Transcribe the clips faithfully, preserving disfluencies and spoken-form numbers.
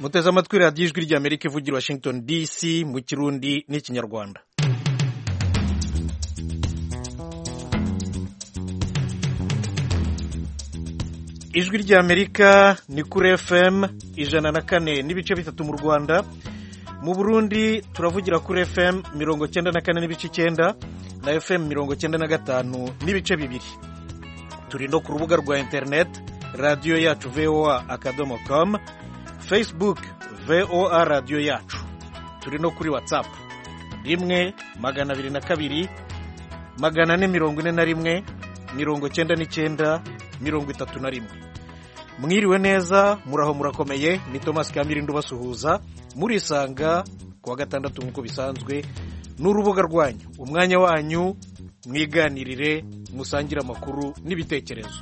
muteze amatwi radiyo ijwi ry'Amerika ivugira Washington D C mu Kirundi n'Ikinyarwanda. Ijwi ry'Amerika ni kuri F M ijana na kane n'ibice bitatu mu Rwanda, mu Burundi turavugira kuri F M mirongo cyenda na kane n'ibice icyenda na F M mirongo cyenda na gatanu n'ibice bibiri. Turi no ku rubuga rwa internet radiyo yacu V O A akadomo com, Facebook V O A radiyo yacu. Turi no kuri WhatsApp rimwe magana abiri na kabiri magana ane mirongo ine na rimwe mirongo cyenda n'icyenda mirongo itatu na rimwe. Mwiriwe neza, muraho murakomeye. Ni Thomas Kamirindu basuhuza, murisanga kuwa gatandatu nk'uko bisanzwe n'urubuga rwanyu, umwanya wanyu mwiganirire, musangira amakuru n'ibitekerezo.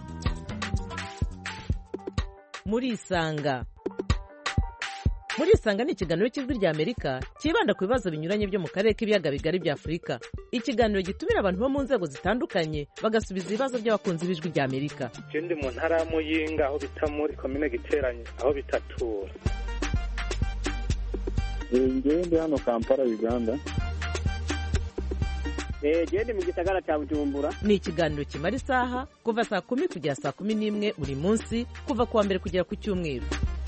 Murisanga Murisanga ni ikiganiro cy'Ijwi ry'Amerika kibanda ku bibazo binyuranye byo mu karere k'ibiyaga bigari bya Afurika. Ikiganiro gitumira abantu bo mu nzego zitandukanye bagasubiza ibibazo by'abakunzi b'Ijwi ry'Amerika. Ndi mu ntara ya Muyinga aho bita muri komine Giteranye aho bitatura. Ngewe ndi hano Kampala Uganda. Eh gende mu gisagara cya Bujumbura. Ni ikiganiro kimara isaha kuva saa kumi kugera saa kumi n'imwe buri munsi, kuva kuwa mbere kugera ku cyumweru.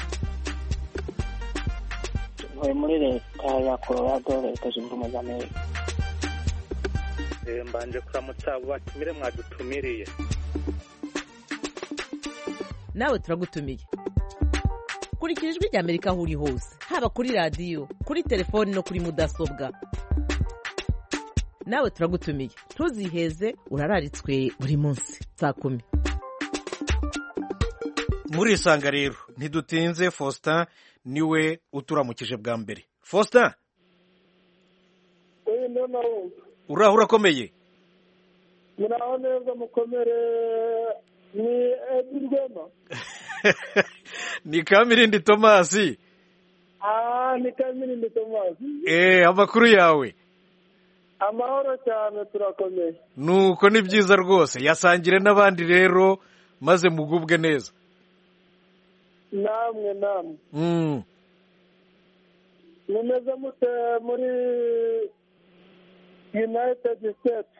Muri leta ya Colorado, leta zunze ubumwe za Amerika. Eh mbanje kuramutsa abo batumire mwadutumiriye. Nawe turagutumiye. Kurikira Ijwi ry'Amerika aho uri hose, haba kuri radiyo, kuri telefoni no kuri mudasobwa. Nawe turagutumiye, ntuziheze, urararitswe buri munsi saa kumi. Murisanga rero ntidutinze. Faustin niwe uturamukije bwa mbere. Faustin, oye nona uraho urakomeye? muraho neza mukomere. Ni Edwin Ni Kamirindi Thomas. Ah, ni Kamirindi Thomas. Eh, amakuru yawe? Amahoro cyane, turakomeye. Nuko ni byiza rwose, yasangire n'abandi rero maze mugubwe neza. Namwe namwe. Mm. Mumeze mute muri United States?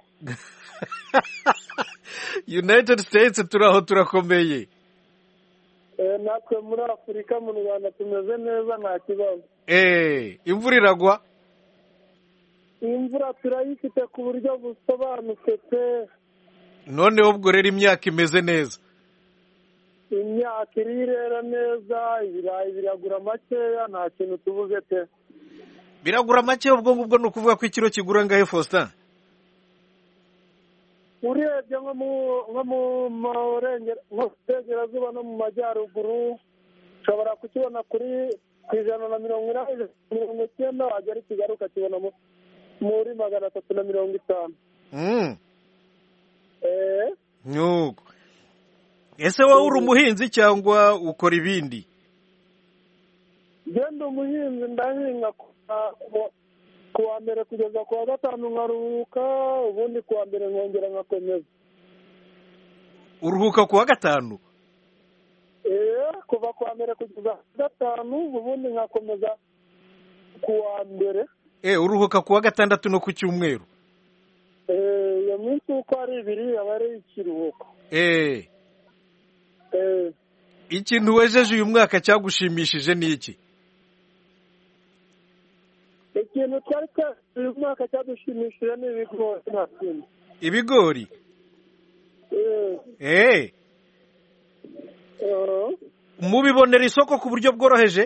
United States turaho turakomeye. Eh, natwe muri Afurika mu Rwanda tumeze neza, nta kibazo. Eh, imvura iragwa? Imvura turayifite ku buryo busobanutse pe. Noneho ubwo rero imyaka imeze neza? Imyaka irera neza, ibirayi biragura makeya, nta kintu tubuze pe. Biragura make ubwo ngubwo ni ukuvuga ko ikiro kigura ngahe Faustin? Urebye nko mu nko mu Burengerazuba no mu Majyaruguru ushobora kukibona kuri ku ijana na mirongo inani mirongo icyenda, wagera i Kigali ukakibona muri magana atatu na mirongo itanu. Mm. Eh? Nuko. Ese wowe uri umuhinzi cyangwa ukora ibindi? Genda umuhinzi, ndahinga kuwa mbere kugeza kuwa gatanu nkaruhuka, ubundi kuwa mbere nkongera nkakomeza. Uruhuka kuwa gatanu? Eh, kuva kuwa mbere kugeza gatanu, ubundi nkakomeza kuwa mbere. Eh, uruhuka kuwa gatandatu no ku cyumweru? Eh, iyo minsi uko ari ibiri aba ari ikiruhuko. Eh. Eh. Ikintu wejeje uyu mwaka cyagushimishije ni iki? Ikintu twari uyu mwaka cyadushimishije ni ibigori, nta kindi. Ibigori? Eh. Eh. Uh, Mubibonera isoko ku buryo bworoheje?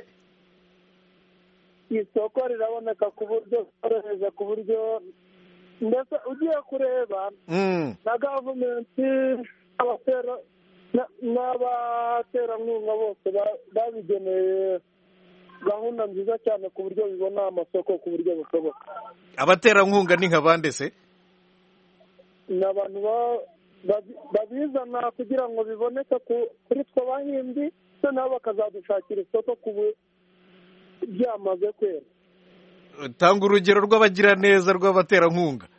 isoko riraboneka ku buryo bworoheje, ku buryo mbese ugiye kureba Mm. na gavumenti abatera n'abaterankunga bose babigeneye gahunda nziza cyane ku buryo bibona amasoko ku buryo bushoboka. Abaterankunga ni nka bande se? Ni abantu babizana kugira ngo biboneke kuri twe abahinzi, noneho bakazadushakira isoko ku byamaze kwera. Tanga urugero rw'abagira neza rw'abaterankunga.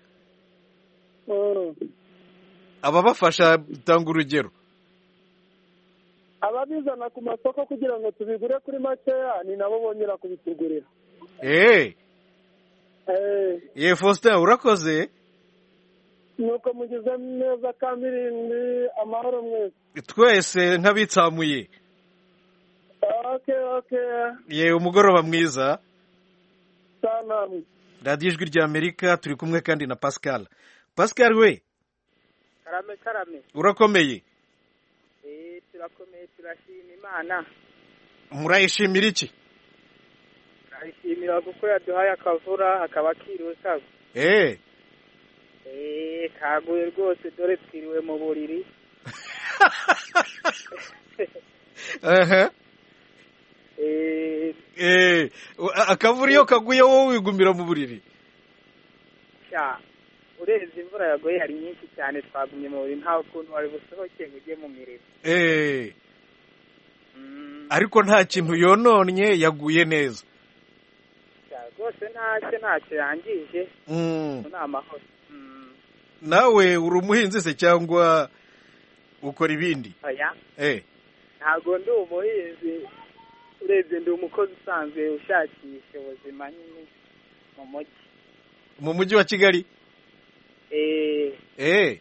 Uh. Ababafasha, tanga urugero. ababizana ku masoko kugira ngo tubigure kuri makeya ni nabo bongera kubitugurira. eee Eh, ye Faustin urakoze. nuko mugize neza kamirindi amahoro mwese. Twese nk'abitsamuye. Okay, okay. Ye umugoroba mwiza. Sana. radiyo ijwi ry'Amerika turi kumwe kandi na Pascal. Pascal we karame karame urakomeye? eh turakomeye turashima Imana. Murayishimira iki? turayishimira kuko yaduhaye akavura akaba kirusa. Eh eh kaguye rwose dore twiriwe mu buriri. aha eh eh akavura iyo kaguye wowe wigumira mu buriri? sha ureze imvura yagoye hari nyinshi cyane twagumye mu buriri nta kuntu wari busohoke ujye mu mirimo. Eh ariko nta kintu yononye yaguye neza. rwose ntacyo ntacyo yangije. Mm. ni amahoro. Nawe uri umuhinzi se cyangwa ukora ibindi? oya Eh ntabwo ndi umuhinzi urebye ndi umukozi usanzwe ushakisha ubuzima nyine mu mujyi. mu mujyi wa Kigali? eh Eh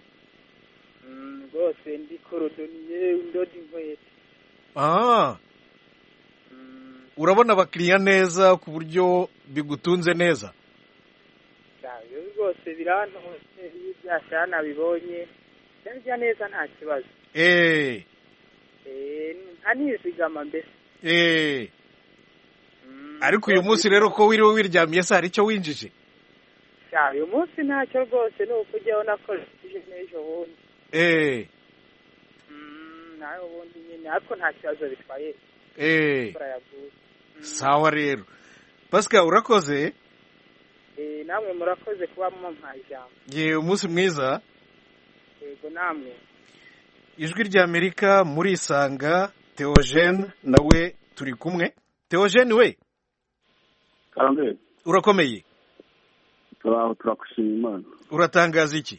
rwose ndi korodoniye ndoda inkweto. ah urabona abakiriya neza ku buryo bigutunze neza? cyane rwose birantunze iyo byashara nabibonye byarya neza nta kibazo. Eh eh ntanizigama mbese. eh ariko uyu munsi rero ko wiriwe wiryamiye se hari icyo winjije? cyane uyu munsi ntacyo rwose ni ukujyaho nakoresheje n'ejo bundi. Eh nawe ubundi nyine ariko nta kibazo bitwaye. Eh sawa rero Pascal urakoze. eh namwe murakoze kuba mumpaye ijambo. Ye umunsi mwiza. yego namwe. Ijwi ry'Amerika muri Isanga Theogene nawe turi kumwe. Theogene we Karambe urakomeye? turaho turakushima Imana. Uratangaza iki?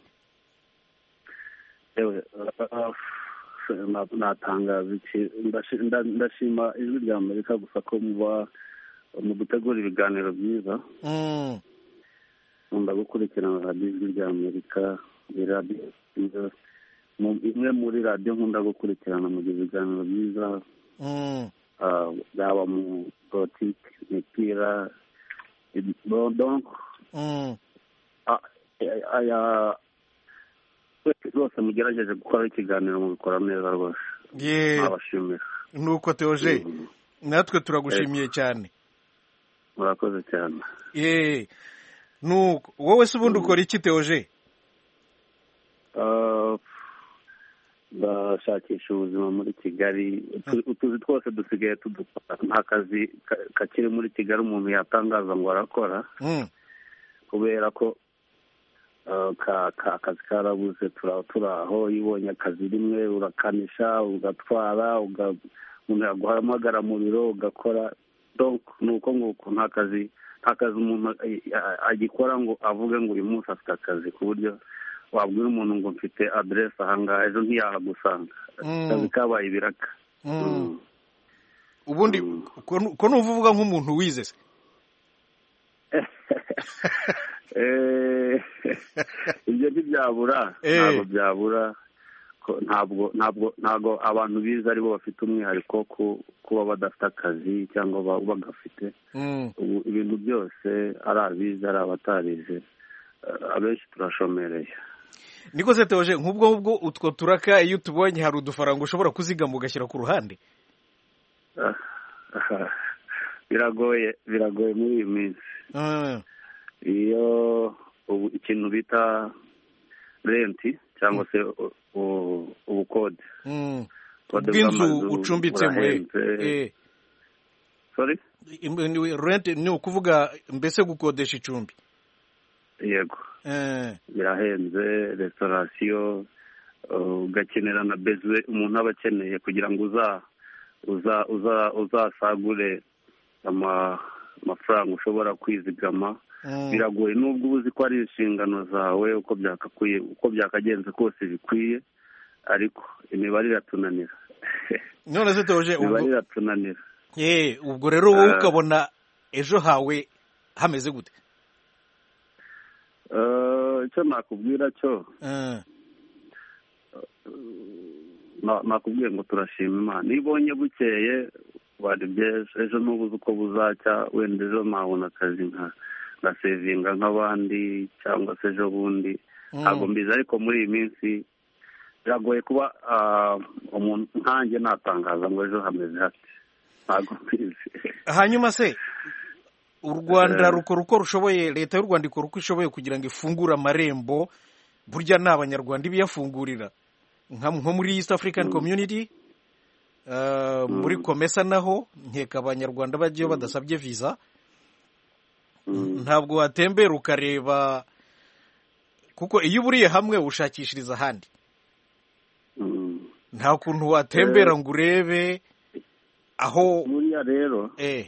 Ewe natangaza iki ndashima ijwi ry'Amerika gusa ko muba mu gutegura ibiganiro byiza. Mm. nkunda gukurikirana radiyo ijwi ry'Amerika ni radiyo imwe muri radiyo nkunda gukurikirana mu ibiganiro byiza. Mm. yaba mu politiki imipira donc Mm. aya rwose mugerageje gukora ikiganiro mubikora neza rwose. Ye nabashimira. nuko Theogene natwe turagushimiye cyane. murakoze cyane. Eh nuko wowe se ubundi ukora iki Theogene? Uh, ndashakisha ubuzima muri Kigali. Utuzi twose dusigaye tudukora nta kazi kakiri muri Kigali umuntu yatangaza ngo arakora. Mm. kubera ko akazi karabuze turaho ibonye akazi rimwe urakanisha ugatwara umuntu yaguhamagara mu biro ugakora. donc nuko nguko nta kazi nta kazi umuntu agikora ngo avuge ngo uyu munsi afite akazi ku buryo wabwira umuntu ngo mfite adresse ahangaha ejo ntiyahagusanga. akazi kabaye ibiraka. ubundi ko nuvuga nk'umuntu wize se? ibyo ntibyabura ntabwo byabura ntabwo ntabwo ntabwo abantu bize aribo bafite umwihariko kuba badafite akazi cyangwa bagafite. ubu ibintu byose ari abize ari abatarize abenshi turashomereye. niko se Theogene nk'ubwo ubwo utwo turaka iyo tubonye hari udufaranga ushobora kuzigama ugashyira ku ruhande? biragoye biragoye muri iyi minsi. iyo ubu ikintu bita renti cyangwa se ubukode bw'inzu ucumbitsemo. sorry renti ni ukuvuga mbese gukodesha icumbi. yego birahenze. restaurasiyo ugakenera na bezwe umuntu aba akeneye kugira ngo uza uza uza uzasagure amafaranga ushobora kwizigama. biragoye nubwo uzi ko ari inshingano zawe uko byakakwiye uko byakagenze kose bikwiye ariko imibare iratunanira. none se Theogene biba ubwo biratunanira. eh ubwo rero wowe Eh. ukabona ejo hawe hameze gute? Eh, icyo nakubwira cyo Eh, na- nakubwiye ngo turashima Imana. Iyo ubonye bukeye wari byejo, ejo n'ubuze uko buzacya, wenda ejo nabona akazi nka nka sevinga nk'abandi cyangwa se ejo bundi ntabwo mbizi, ariko muri iyi minsi biragoye kuba ah, umuntu nkanjye natangaza ngo ejo hameze hati, ntabwo mbizi. hanyuma se u Rwanda Eh. rukora uko rushoboye, leta y'u Rwanda ikora uko ishoboye kugira ngo ifungure amarembo, burya ni abanyarwanda ibiyafungurira nka nko muri East African Community, eh, muri Komesa naho nkeka abanyarwanda bajyayo badasabye visa. Ntabwo watembera ukareba, kuko iyo uburiye hamwe ushakishiriza ahandi. Mm. Nta kuntu watembera ngo urebe aho buriya rero eh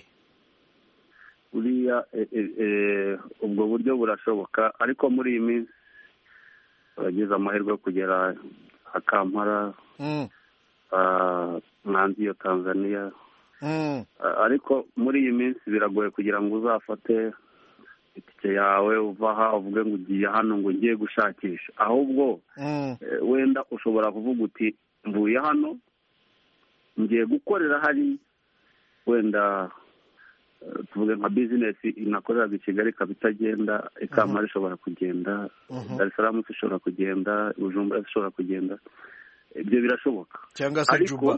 buriya eh, eh, eh, ubwo buryo burashoboka, ariko muri iyi minsi bagize amahirwe yo kugera a Kampala, mm, ah, mwanzi iyo Tanzania, mm, Ah, ariko muri iyi minsi biragoye kugira ngo uzafate itike yawe uva aha uvuge ngo ugiye hano ngo ngiye gushakisha, ahubwo mm, eh, wenda ushobora kuvuga uti mvuye hano ngiye gukorera hari wenda eh, tuvuge nka bizinesi inakoreraga i Kigali ikaba itagenda, i Kampala ishobora kugenda, Mhm. Dar es Salaam ishobora kugenda, Bujumbura ishobora kugenda, ibyo birashoboka. cyangwa se Ariko- Juba,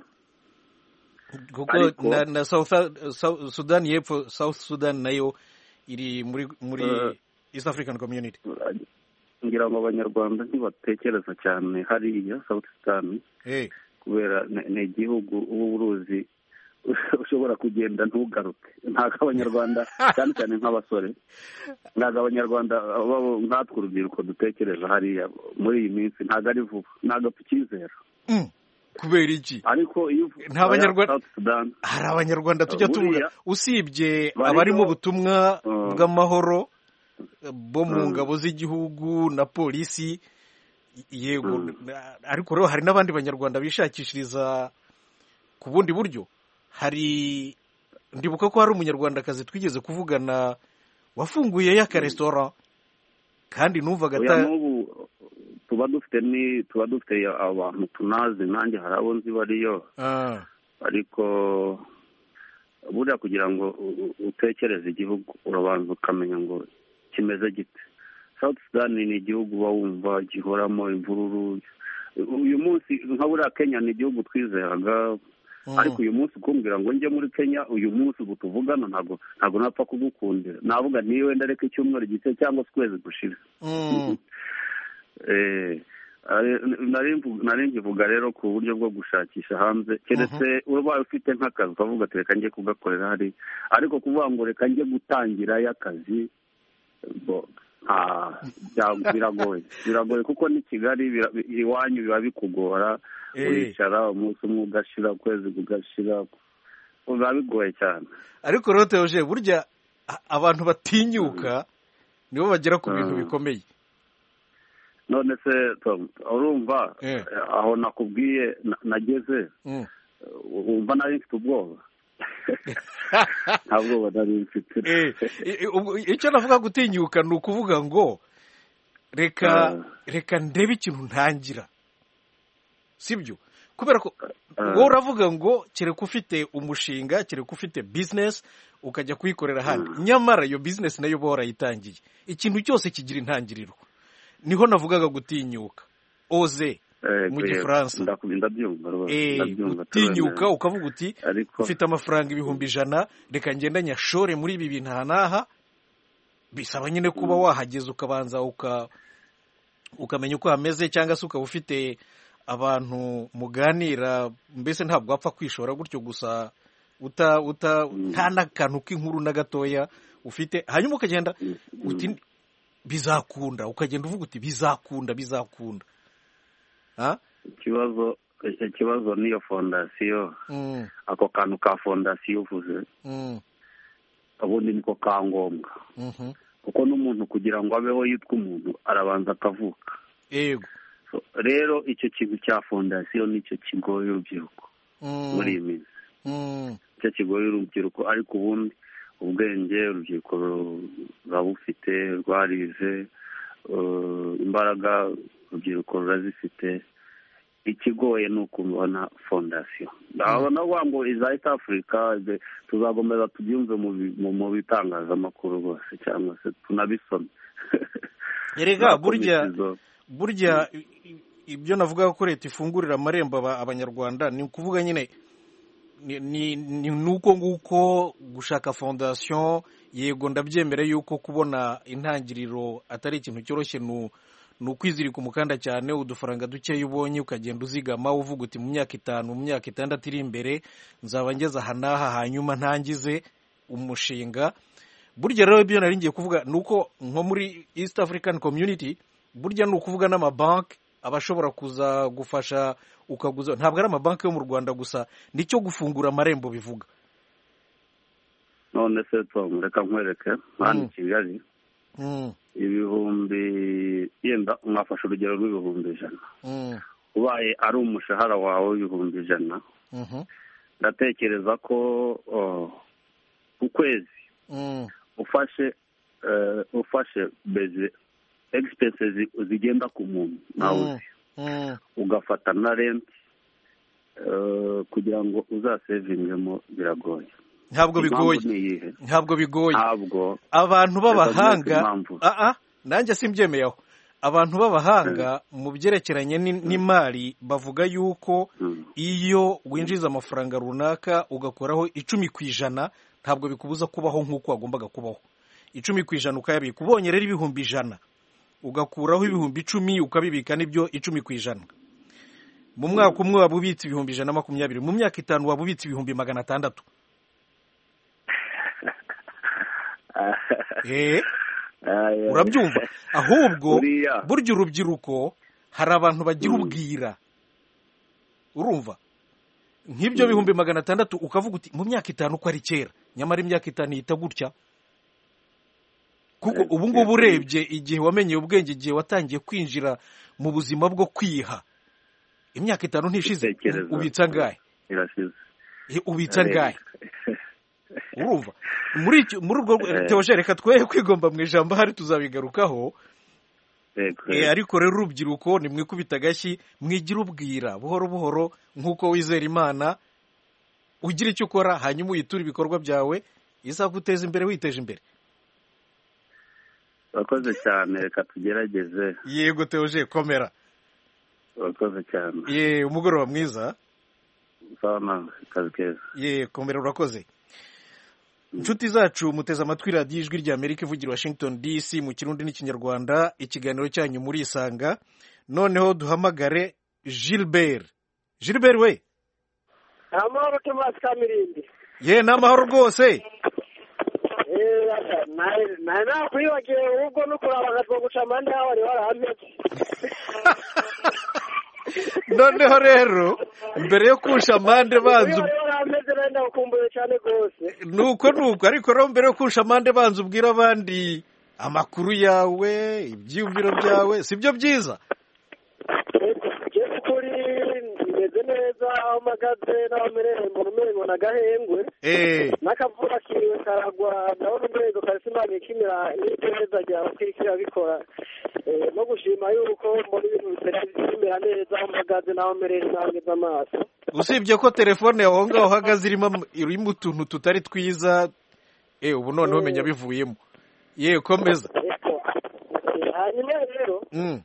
kuko ariko- na, na South, South Sudan y'epfo, South Sudan nayo iri muri muri Eh. East African Community. ngira ngo abanyarwanda ntibatekereza cyane hariya South Sudan, eh kubera ni- ni igihugu uba uruzi ushobora kugenda ntugaruke. Ntabwo abanyarwanda cyane cyane nk'abasore, ntabwo abanyarwanda babo nkatwe urubyiruko dutekereza hariya muri iyi minsi, ntabwo ari vuba, ntabwo tukizera. mm. kubera iki? Ariko iyo uvuye Nta Banyarwanda- South Sudan, Hari abanyarwanda tujya tuvuga, Buriya- usibye Barimo- abari mu butumwa Mm. bw'amahoro bo mu Mm. ngabo z'igihugu na polisi, yego, Mm. ariko rero hari n'abandi banyarwanda bishakishiriza ku bundi buryo. Hari ndibuka ko hari umunyarwandakazi twigeze kuvugana wafunguyeyo akaresitora, kandi numvaga oya ata- n'ubu tuba dufite ni tuba dufite abantu tunazi, nanjye hari abo nzi bariyo, Ah, ariko buriya kugira ngo u- u- utekereze igihugu urabanza ukamenya ngo kimeze gite. South Sudan ni igihugu uba wumva gihoramo imvururu. Uyu munsi nka buriya Kenya ni igihugu twizeraga, mm, ariko uyu munsi kumbwira ngo njye muri Kenya uyu munsi ubu tuvugana, ntabwo ntabwo napfa kugukundira. Navuga niwe ndareka icyumweru gito cyangwa se ukwezi gushira. mm, Eh, ari- nari mvu- nari nkivuga rero ku buryo bwo gushakisha hanze, keretse ubaye ufite nk'akazi ukavuga ati reka njye kugakorera hari, ariko kuvuga ngo reka njye gutangirayo akazi, bo, nta- bya- biragoye biragoye kuko ni Kigali, bira- iwanyu biba bikugora, Eh. uricara umunsi umwe ugashira, ukwezi kugashira, biba bigoye cyane. ariko rero Theogene, burya a- abantu batinyuka nibo bagera ku bintu Mm. bikomeye. None se Tom, urumva Eh. aho nakubwiye na- nageze, Mm. wumva nari mfite ubwoba? Nta bwoba nari mfite. Eh, i- i- ubwo icyo navuga gutinyuka ni ukuvuga ngo reka Ah. reka ndebe ikintu ntangira, sibyo? Kubera ko Ah. wowe uravuga ngo kereka ufite umushinga, kereka ufite business ukajya kuyikorera ahandi, Mm. nyamara iyo business nayo uba warayitangiye. Ikintu cyose kigira intangiriro. Niho navugaga gutinyuka, oze Eh, mu eh, Gifaransa. ndaku- ndabyumva rwose, Eh, ndabyumva gutinyuka turabona. ukavuga uti Ariko ufite amafaranga ibihumbi ijana, reka ngenda nyashore muri ibi bintu aha n'aha. Bisaba nyine kuba wahageze ukabanza uka ukamenya uko hameze, cyangwa se ukaba ufite abantu muganira, mbese ntabwo wapfa kwishora gutyo gusa uta uta nta n'akantu k'inkuru na gatoya ufite, hanyuma ukagenda uti bizakunda, ukagenda uvuga uti bizakunda bizakunda. Ah? ikibazo ikibazo niyo fondasiyo, Mm, ako kantu ka fondasiyo uvuze, mm, ubundi niko ka ngombwa, mhm. kuko n'umuntu kugira ngo abeho yitwa umuntu arabanza akavuka. Yego. So, rero icyo kintu cya fondasiyo nicyo kigoye urubyiruko. muri iyi minsi icyo kigoye urubyiruko, ariko ubundi ubwenge urubyiruko ruba bufite, rwarize, imbaraga urubyiruko rurazifite. Ikigoye ni ukubona fondasiyo. ndabona ngo iza East Africa tuzagomeza tubyumve mu bitangazamakuru rwose, cyangwa se tunabisome. erega burya burya ibyo navuga ko leta ifungurira amarembo abanyarwanda ni ukuvuga nyine ni nuko nguko gushaka fondasiyo. Yego ndabyemera yuko kubona intangiriro atari ikintu cyoroshye, ni ukwizirika umukanda cyane, udufaranga dukeya ubonye ukagenda uzigama uvuga uti mu myaka itanu mu myaka itandatu iri imbere nzaba ngeze aha n'aha, hanyuma ntangize umushinga. Burya rero ibyo nari ngiye kuvuga ni uko nko muri East African Community burya ni ukuvuga n'amabanki abashobora kuza gufasha ukaguza. Ntabwo ari amabanki yo mu Rwanda gusa, nicyo gufungura amarembo bivuga. none se Tom, reka nkwereke hano i Kigali ibihumbi, yenda mwafashe urugero rw'ibihumbi ijana, ubaye ari umushahara wawe w'ibihumbi ijana, ndatekereza ko ukwezi ufashe ufashe beze expenses zigenda ku muntu nawe ugafata na rent kugira ngo uzasevingemo biragoye. Ntabwo bigoye, ntabwo bigoye. Abantu b'abahanga, a a nanjye simbyemeyeho. Abantu b'abahanga mu byerekeranye n'imari bavuga yuko iyo winjiza amafaranga runaka ugakoraho icumi ku ijana ntabwo bikubuza kubaho nk'uko wagombaga kubaho. Icumi ku ijana ukayabika, ubonye rero ibihumbi ijana ugakuraho ibihumbi icumi ukabibika, nibyo icumi ku ijana. Mu mwaka umwe waba ubitse ibihumbi ijana na makumyabiri, mu myaka itanu waba ubitse ibihumbi magana atandatu. Eh, urabyumva? Ahubwo burya urubyiruko hari abantu bagira ubwira, urumva? Nk'ibyo bihumbi magana atandatu ukavuga uti mu myaka itanu ko ari kera, nyamara imyaka itanu ihita gutya. Kuko ubu ngubu urebye igihe wamenyeye ubwenge, igihe watangiye kwinjira mu buzima bwo kwiha, imyaka itanu ntishize, ubitsa ngahe? Ubitsa ngahe? Urumva? Muri muri urwo Theogene, reka twoye kwigomba mu ijambo, hari tuzabigarukaho. Eh, ariko rero urubyiruko ni mwikubita agashyi, mwigira ubwira buhoro buhoro nk'uko wizera Imana, ugira icyo ukora hanyuma uyitura ibikorwa byawe, izaguteza imbere witeje imbere. Urakoze cyane, reka tugerageze. Yego Theogene, komera. Urakoze cyane. Ye, umugoroba mwiza. Sana, kazi keza. Ye, komera, urakoze. Inshuti zacu muteze amatwi radiyo ijwi rya Amerika ivugira Washington D C mu Kirundi n'Ikinyarwanda, ikiganiro cyanyu muri Isanga. Noneho duhamagare Gilbert. Gilbert we. Amahoro Thomas Kamirindi. Ye, n'amahoro rwose. Eh, na na kwibagiwe ubwo nukuraba gatwo guca amande yawe ari warahameze. Noneho rero mbere yo kusha amande banzu nuko nuko ariko rero mbere yo kusha amande banzu ubwira abandi amakuru yawe, ibyiyumviro byawe, sibyo byiza? kuri meze neza aho magaze naho mereye mu rumengo na gahengwe eh nakavura kiwe karagwa naho mbego kasimani ikimira n'iteza rya kwikira bikora eh no gushima yuko muri ibintu bitera neza aho magaze naho mereye nangeza amaso. Usibye ko telefone yawe ngaho uhagaze irimo irimo utuntu tutari twiza, eh ubu noneho menya bivuyemo. Ye, komeza. Hanyuma rero mm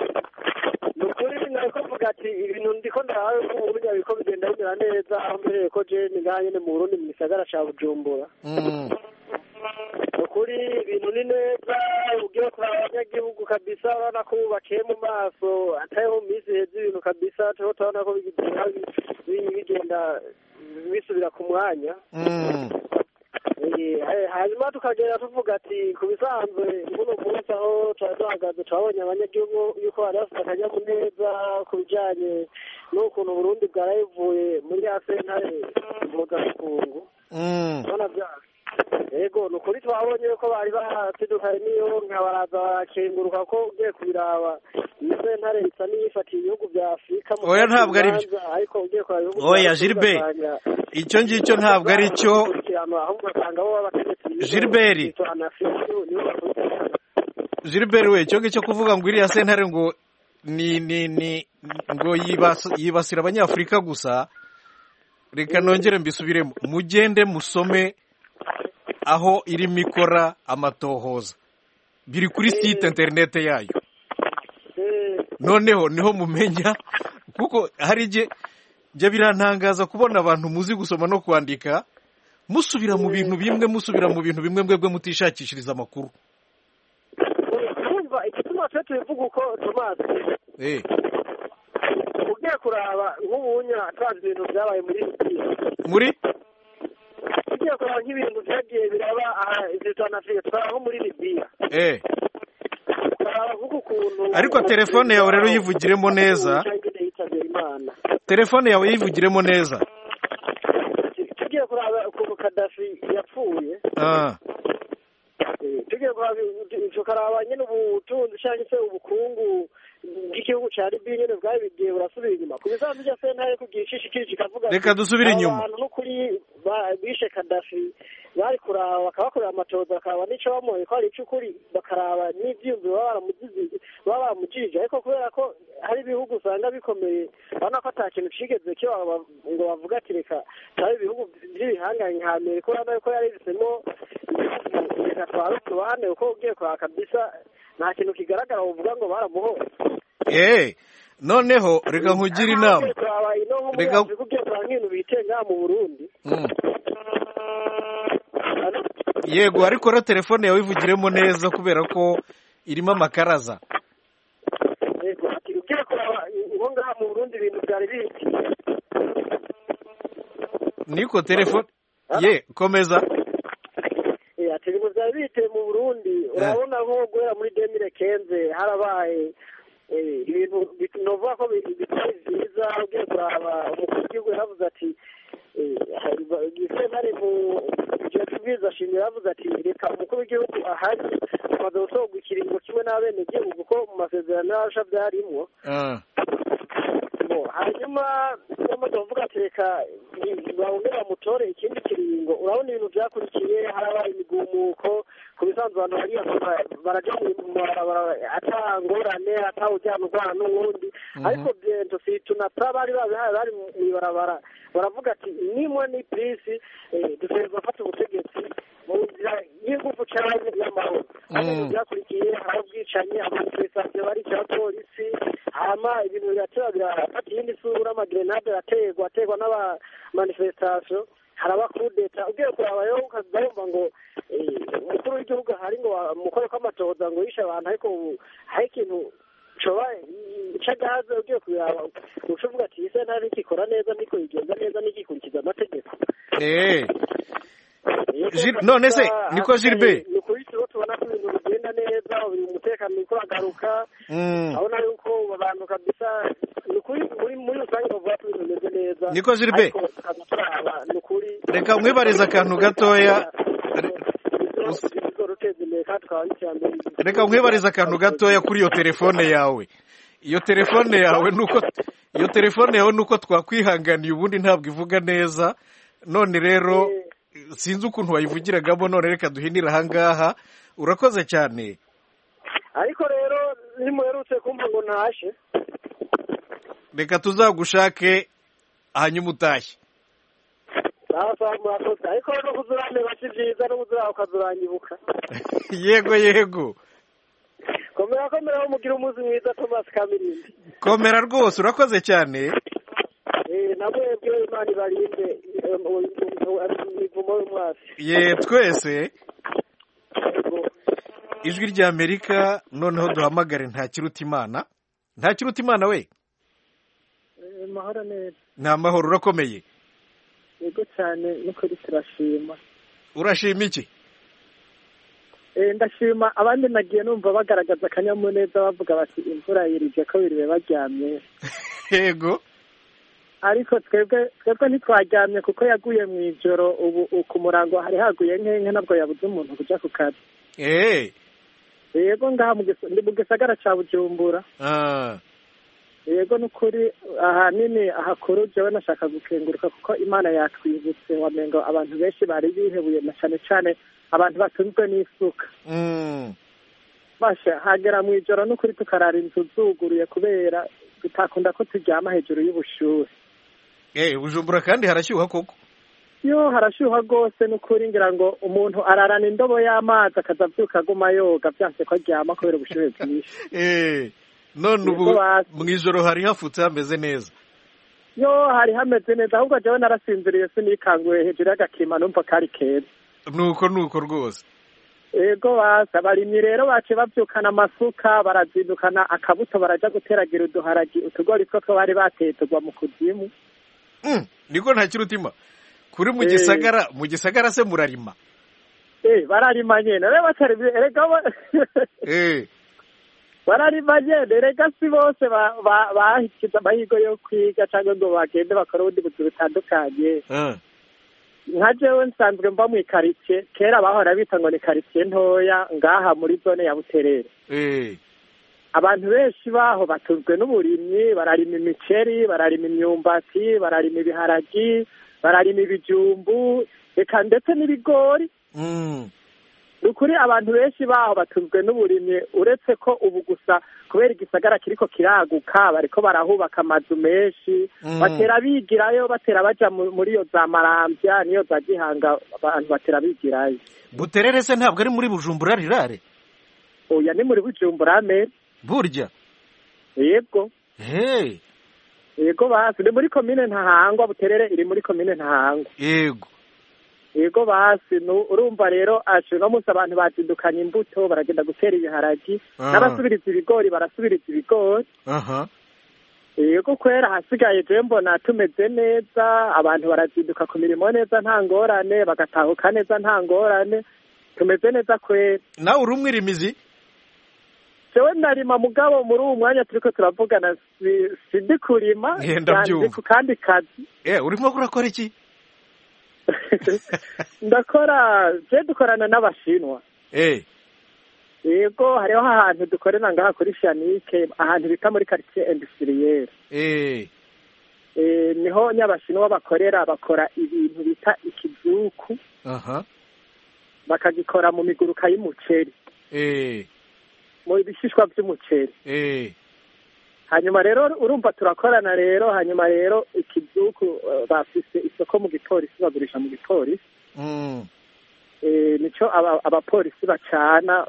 ati ibintu ndiko ndahawe ko uburyo biko bigenda bimera neza, aho mbere ko je niganye ne mu Burundi mu gisagara ca Bujumbura. Mm. Ukuri ibintu ni neza, ugiye kwa abanyagihugu kabisa, bana ko bakiye mu maso atayo mizi hezi ibintu kabisa, cyo tubona ko bigenda bigenda bisubira ku mwanya. Mm. Eh, hanyuma tukagera tuvuga ati kubisanzwe muno munsi aho twahagaze twabonye abanyagihugu yuko bari bafite akanyamuneza ku bijyanye n'ukuntu Burundi bwarayivuye muri ya sentare mpuzamakungu. Mm. yego ni ukuri twabonye ko bari basidukaye n'iyo nka baraza barakenguruka ko ugiye kubiraba iyo sentare isa n'iyifatiye ibihugu bya afurika oya ntabwo ari byo ariko ugiye kuraba ibihugu oya Gilbert icyo ngicyo ntabwo ari cyo Gilbert Gilbert we icyo ngicyo kuvuga ngo iriya sentare ngo ni ni ni ngo yibasira abanyafurika gusa reka nongere mbisubiremo mugende musome aho irimo ikora amatohoza biri kuri site internet yayo noneho niho mumenya kuko hari igihe njya birantangaza kubona abantu muzi gusoma no kwandika musubira mu bintu bimwe musubira mu bintu bimwe mwebwe mutishakishiriza amakuru kumva igituma cyo tuvuga uko tumaze eh ugiye kuraba nk'ubunya twazi ibintu byabaye muri muri ugiye kuraba nk'ibintu byagiye biraba izitana Afrika twaraho muri Libya eh ariko telefone yawe rero yivugiremo neza telefone yawe yivugiremo neza tugiye kuraba ukuntu Gaddafi yapfuye ah tugiye kuraba tukaraba nyine ubutunzi cyangwa se ubukungu bw'igihugu cya Libya nyine bwari bigiye burasubira inyuma ku bisanzwe bya sentare kugira ishishikiri kikavuga reka dusubire inyuma abantu n'ukuri bishe Gaddafi bari kuraba bakabakorera amatoza bakaba n'icyo bamuhoye ko hari icy'ukuri bakaraba n'ibyiyumviro baba baramugize baba baramugirije ariko kubera ko hari ibihugu usanga bikomeye urabona ko ata kintu cigeze cyo ngo bavuga ati reka tabe ibihugu by'ibihanganye nka Amerika urabona ko yari bisemo reka twara tubane uko ugiye kwa kabisa nta kintu kigaragara uvuga ngo baramuhoye eh noneho reka nkugira inama reka ugiye kwa nk'ibintu bitenga mu Burundi yego ariko rero telefone yawe ivugiremo neza kubera ko irimo amakaraza yego ugiye kuraba ngo ngaha mu Burundi ibintu byari biti niko telefone ye komeza eh ati ibintu byari bite mu Burundi urabona nko guhera muri deux mille quinze harabaye ibintu binovuga ko bitari byiza ugiye kuraba umukuru w'igihugu yaravuze ati gisentare mu gihe tubwiza shimira yavuze ati reka umukuru w'igihugu ahari amaze gusohoka ikiringo kimwe n'abenegihugu kuko mu masezerano y'arusha byarimwo hanyuma bamaze kuvuga ati reka bawongere bamutore ikindi kiringo urabona ibintu byakurikiye harabaye imigumuko ku bisanzwe abantu bariya barajya mu mabarabara atangorane atawujyana urwana n'uwundi ariko byento situnata bari babihaye bari mu ibarabara baravuga ati nimwe ni plisi dutegerezwa gufata ubutegetsi mu nzira y'ingufu cyane y'amahoro ibintu byakurikiye hari ubwicanyi amanifestation barica abapolisi hama ibintu biratera birafata iyindi sura amagrenade araterwa aterwa n'abamanifestation haraba kudeta ugiye kuraba yo ukazumva ngo umukuru w'igihugu hari ngo mukore kw'amatoza ngo yishe abantu ariko hari ikintu coba cagahaze ugiye kuraba ucuvuga ati ise nta nikikora neza niko yigenza neza nikikurikiza amategeko eh none se niko Gilbert ni kuri cyo tubona ko ibintu bigenda neza uyu umutekano uko agaruka abona yuko abantu kabisa ni kuri muri muri usanga bavuga ko ibintu bimeze neza niko Gilbert reka mwibariza akantu gatoya reka mwibariza akantu gatoya kuri iyo telefone yawe iyo telefone yawe nuko iyo telefone yawe nuko twakwihanganiye ubundi ntabwo ivuga neza none rero sinzi ukuntu wayivugiragamo none reka duhinira ahangaha urakoze cyane ariko rero nimuherutse kumva ngo ntashe reka tuzagushake hanyuma utashye ariko no kuzurane basi byiza no kuzura ukazuranyibuka yego yego komera komera umugira umunsi mwiza Thomas Kamirindi komera rwose urakoze cyane eh nabwe byo Imana ibarinde imivumo y'umwasi ye twese ijwi rya Amerika noneho duhamagare nta kiruta Imana nta kiruta Imana we eh mahoro neza nta mahoro urakomeye yego cyane nuko turashima urashima iki eh ndashima abandi nagiye numva bagaragaza akanyamuneza bavuga bati imvura yirije ko biriwe baryamye yego ariko twebwe twebwe ntitwaryamye kuko yaguye mu ijoro ubu ku murango hari haguye nk'enke nabwo yabuze umuntu kujya ku kazi. Eh. Yego ngaha mu gisagara ca Bujumbura. Ah. Yego nukuri ahanini ahakuru jewe nashaka gukenguruka kuko Imana yatwibutse wamengo abantu benshi bari bihebuye na cyane cyane abantu batunzwe n'isuka. Mm. Basha hagera mu ijoro nukuri tukarara inzu zuguruye kubera tutakunda ko turyama hejuru y'ubushuhe. Eh, Bujumbura kandi harashyuha koko. Yo harashyuha gose nukuri ngira ngo umuntu ararana indobo y'amazi akazavyuka aguma yoga byanse ko aryama kubera ubushuhe bwinshi. Eh. None ubu mu ijoro hari hafutse hameze neza. Yo hari hameze neza ahubwo jewe narasinziriye sinikanguye hejuru y'agakima numva kari keza. Nuko nuko rwose. Ego basa barimye rero bace bavyukana amasuka barazindukana akabuto baraja guteragira uduharagi utugori two two bari bateye tugwa mu kuzimu. Mm, niko nta kirutima. Kuri mu gisagara mu gisagara se murarima. Eh bararima nyene rero batari erega Eh bararima nyene rega si bose bahikiza amahigo yo kwiga cyangwa ngo bagende bakora ubundi buzi butandukanye. Uh. Nka jewe nsanzwe mba mu ikaritie kera bahora bita ngo ni karitie ntoya ngaha muri zone ya Buterere. Eh. Abantu benshi baho batunzwe n'uburimyi bararima imiceri bararima imyumbati bararima ibiharagi bararima ibijumbu eka ndetse n'ibigori. Mm. Nukuri abantu benshi baho batunzwe n'uburimyi uretse ko ubu gusa kubera igisagara kiriko kiraguka bariko barahubaka amazu menshi. Mm. Batera bigirayo batera baja muri yo za Marambya niyo za Gihanga abantu batera bigirayo. Buterere se ntabwo ari muri Bujumbura rirare? Oya ni muri Bujumbura me. Burya. Yego. Hey. Yego basi ni muri commune Ntahangwa Buterere iri muri commune Ntahangwa. Yego. Yego basi urumva rero aje no musa abantu bazindukanye imbuto baragenda gutera ibiharagi n'abasubiriza ibigori barasubiriza ibigori. Aha. Yego kwera hasigaye je mbona tumeze neza abantu barazinduka ku mirimo neza nta ngorane bagatahuka neza nta ngorane tumeze neza kwera. Nawe uri umwirimizi? Jewe narima mugabo muri uwo mwanya turiko turavugana sindi kurima yandi ku kandi kazi. Eh urimo kurakora iki? Ndakora je dukorana n'abashinwa. Eh. Yego hariho ahantu dukorera ngaha kuri Shanike ahantu bita muri quartier industriel. Eh. Eh niho nyabashinwa bakorera bakora ibintu bita ikizuku. Aha. Bakagikora mu miguruka y'umuceri. Eh. Mu bishishwa by'umuceri. Eh. Hanyuma rero urumva turakorana rero hanyuma rero ikizuku uh, bafise isoko mu gipolisi bagurisha mu gipolisi. Mm. Eh nico abapolisi aba bacana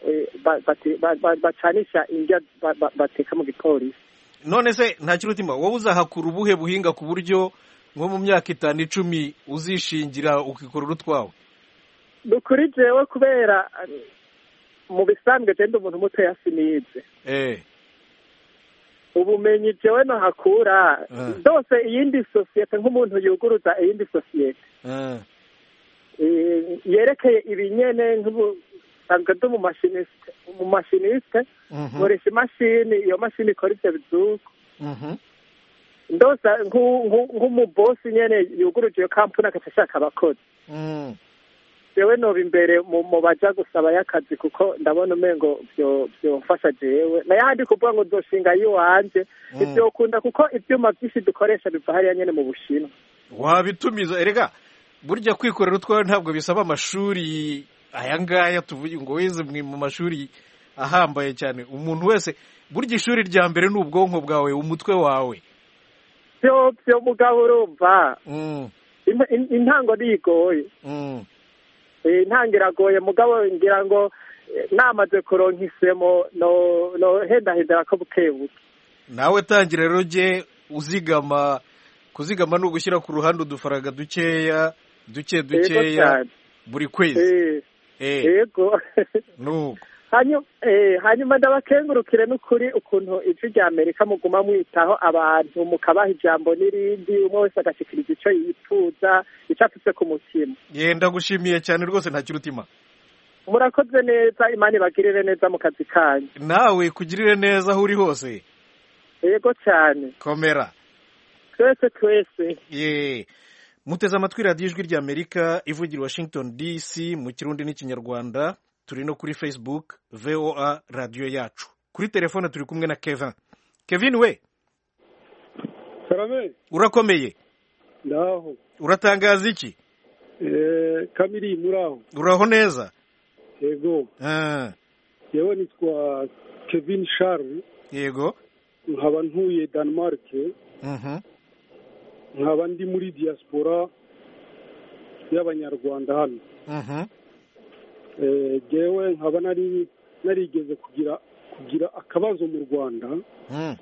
bacanisha indya bateka mu gipolisi. None se nta kirutima wowe uzahakura ubuhe buhinga ku buryo nko mu myaka itanu icumi uzishingira ukikora urutwawe? Dukuri jewe kubera mu bisanzwe je ndi umuntu muto yasinize. Eh. Ubumenyi jewe no hakura uh. Dose iyindi societe nk'umuntu yuguruza iyindi societe. Uh. Eh yerekeye ibinyene nk'ubu sanzwe ndo mu machiniste mu machiniste nkoresha imashini iyo mashini ikora ivyo bizuko. Mhm. Ndosa nk'umu boss nyene yuguruje iyo kampuni akashaka abakozi. Mhm. Jewe no bimbere mu baja gusaba yakazi kuko ndabona umengo byo byomfasha jewe na yandi kuvuga ngo doshinga yiwanje ibyo kunda kuko ibyuma byinshi dukoresha biva hariya nyene mu Bushinwa. Wabitumiza erega burya kwikorera utwawe ntabwo bisaba amashuri aya ngaya tuvuye ngo weze mu mashuri ahambaye cyane. Umuntu wese burya ishuri rya mbere ni ubwonko bwawe umutwe wawe. Byo byo mugabo urumva. Mm. Intango nigoye. Mm. Eh ntangiragoye mugabo ngira ngo namaze kuronka isemo no no henda henda ko bukebuke. Nawe tangira rero je uzigama kuzigama no gushyira ku ruhande udufaraga dukeya duke dukeya buri kwezi. Eh yego. Nuko hanyuma eh hanyuma ndabakengurukire n'ukuri ukuntu ijwi rya Amerika muguma mwitaho abantu mukabaha ijambo n'irindi umwe wese agashikiriza ico yifuza icafise ku mutima. Yenda gushimiye cyane rwose nta kirutima. Murakoze neza Imana ibagirire neza mu kazi kanyu. Nawe kugirire neza aho uri hose. Yego cyane. Komera. twese twese ye muteze amatwi radiyo ijwi ry'amerika ivugira i washington dc mu kirundi n'ikinyarwanda. turi no kuri facebook voa radiyo yacu. kuri telefone turi kumwe na kevin. kevin we karame urakomeye? ndaho. uratangaza iki? eh kamiri muraho? uraho neza? yego. ah yewe nitwa Kevin Charles. yego. nkaba ntuye Denmark. mhm nkaba ndi muri diaspora y'abanyarwanda hano. mhm eh jewe nkaba nari narigeze kugira kugira akabazo mu Rwanda. mm.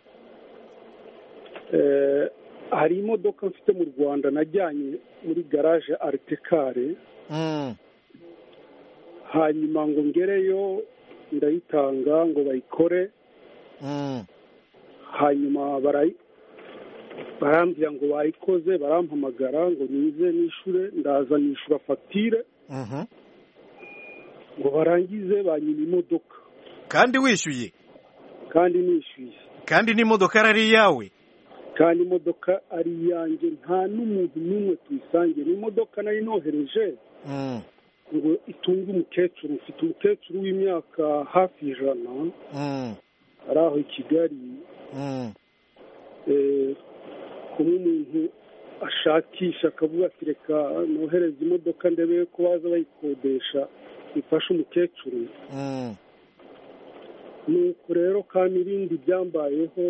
eh hari imodoka mfite mu Rwanda najyanye muri garage Artekare. mm. hanyuma ngo ngereyo ndayitanga ngo bayikore. mm. hanyuma barayi barambwira ngo bayikoze, barampamagara ngo nize nishure, ndaza nishura fagitire. mhm ngo barangize banyina imodoka. kandi wishyuye? kandi nishyuye. kandi n'imodoka ari iyawe? kandi imodoka ari iyanjye, nta n'umuntu n'umwe tuyisangiye. ni imodoka nari nohereje mm. ngo itunge umukecuru. mfite umukecuru w'imyaka hafi ijana mm. ari aho i Kigali. mm. eh kumwe umuntu ashakisha akavuga ati reka nohereza imodoka ndebe ko baza bayikodesha ifasha umukecuru. mm. nuko rero kandi ibindi byambayeho